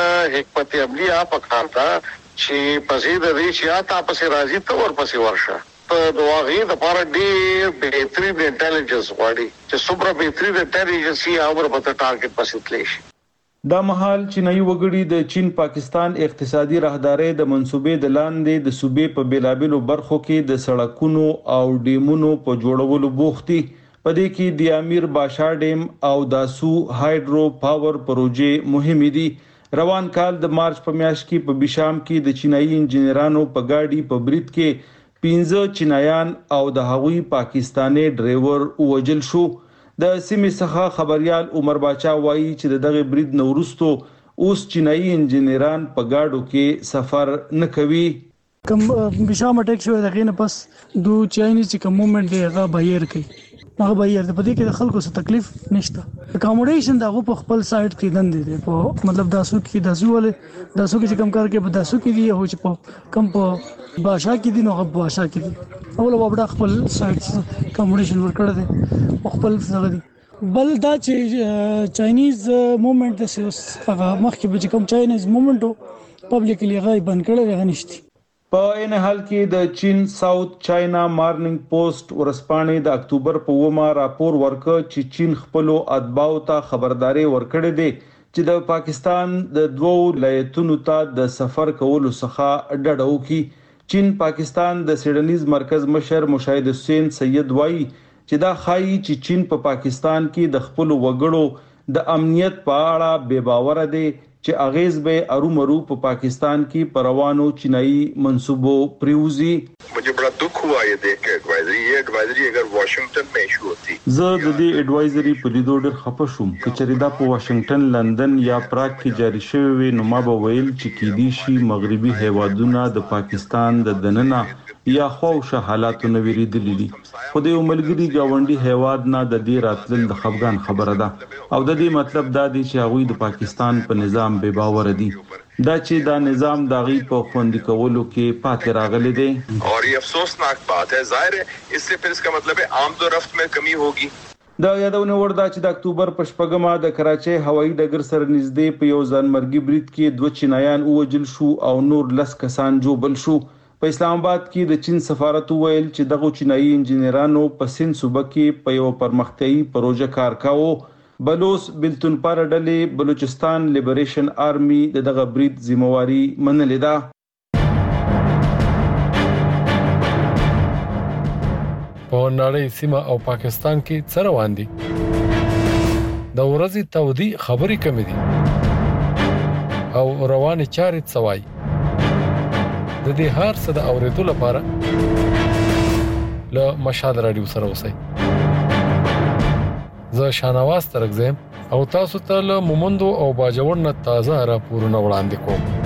एक पति अमली आप पकड़ता ची पसीद रीच या ता पसी राजी तो और पसी वर्षा तो दुआगी तो पारा डी बेहतरीन इंटेलिजेंस वाली जो सुपर बेहतरीन इंटेलिजेंस ही आवर पता टारगेट पसी तलेश. دا مهال چینایي وګړي د چین پاکستان اقتصادي راهدارۍ د منصوبې د لاندې د صوبې په بیلابلو برخو کې د سړکونو او ډیمونو په جوړولو بوختي. په دې کې د امیر باشا ډیم او داسو هایډرو پاور پروژې مهمې دي. روان کال د مارچ په میاشت کې په بشام کې د چینایي انجنیرانو په گاډي په برید کې پنځه چینایان او د هغوی پاکستاني ډرایور وژل شو. د سیمې څخه خبريال عمر باچا وایي چې دغه برید نورستو اوس چینایي انجنیران په گاډو کې سفر نه کوي. کوم بشام اٹیک شو دغه نه پس دو چاینیز کوم موومېنټ دی هغه بهیر کوي هغه بهیر د پدې کې د خلکو څه تکلیف نشته. اکاموډیشن دغه په خپل سایت کې دند دي په مطلب داسو کې داسو ول داسو کې کم کار کې په داسو کې دی او چې په کم په باشا کې دي نو هغه باشا کې دي اول وبدا خپل سایت اکاموډیشن ورکړه دي خپل څنګه دي بل دا چې چاینیز موومېنټ د هغه مخکې به کوم چاینیز موومېنټ پبلکلی غي بند کړل غو نشتی. په ان حال کې د چین ساوث چاینا مارننګ پوسټ ورسپانې د اکتوبر په ومه راپور ورکړ چې چین خپل اتباعو ته خبرداري ورکړې ده چې د پاکستان د دوو ولایتونو ته د سفر کولو څخه ډډه وکړي. چین پاکستان د سیډنیز مرکز مشر مشاهد حسین سید وایي چې دا خایي چې چین په پاکستان کې د خپل وګړو د امنیت په اړه بے باور دي چې اغیز به ارومرو په پاکستان کې پروانو چینایي منصوبو پریوزي. मुझे बड़ा दुख हुआ ये देख के एडवाइजरी ये एडवाइजरी अगर वाशिंगटन में इशू होती زه د دې اډوایزري په لیدو ډېر خپه شوم. کچېرې دا په واشنگټن، لندن یا پراګ کې جاری شوی وي نو ما به ویل چې کېدی شي مغربي هیوادونه د پاکستان د دننه یا خوښه حالاتو نه ویریدلې دي. خو د یو ملګری گاونډي هیواد نه د دې راتلل د خفګان خبره ده او د دې مطلب دا دی چې هغوی د پاکستان په نظام بے باور دي. دا چې دا نظام داغي په خوندي کولو کې پاتې راغلي دي اور یہ افسوسناک بات ہے. ظاہر ہے اس سے پھر اس کا مطلب ہے آمد و رفت میں کمی ہوگی. دا یادونه وردا چې د اکتوبر په شپږمه د کراچۍ هوایي ډګر سره نږدې په یو ځانمرګي برید کې دوه چینایان ووجل شو او نور لس کسان جوبل شو. په اسلام آباد کې د چین سفارت ویل چې دغه چینایي انجنیرانو په سین صوبه کې په یو پرمختیایي پروژه کار کاوه. بلوس بلتونپار ډلې بلوچستان لیبریشن آرمي دغه برید ذمہواری منلې ده. په نړۍ سیمه او پاکستان کې څه روان دي؟ د ورځې تودي خبرې کمې دي او روانې چارې څه وایي؟ د دې هر څه د اورېدو لپاره له مشال رادیو سره اوسئ. زه شانواز ترک زم او تاسو ته له مومندو او باجوړ نه تازه راپورونه وړاندې کوم.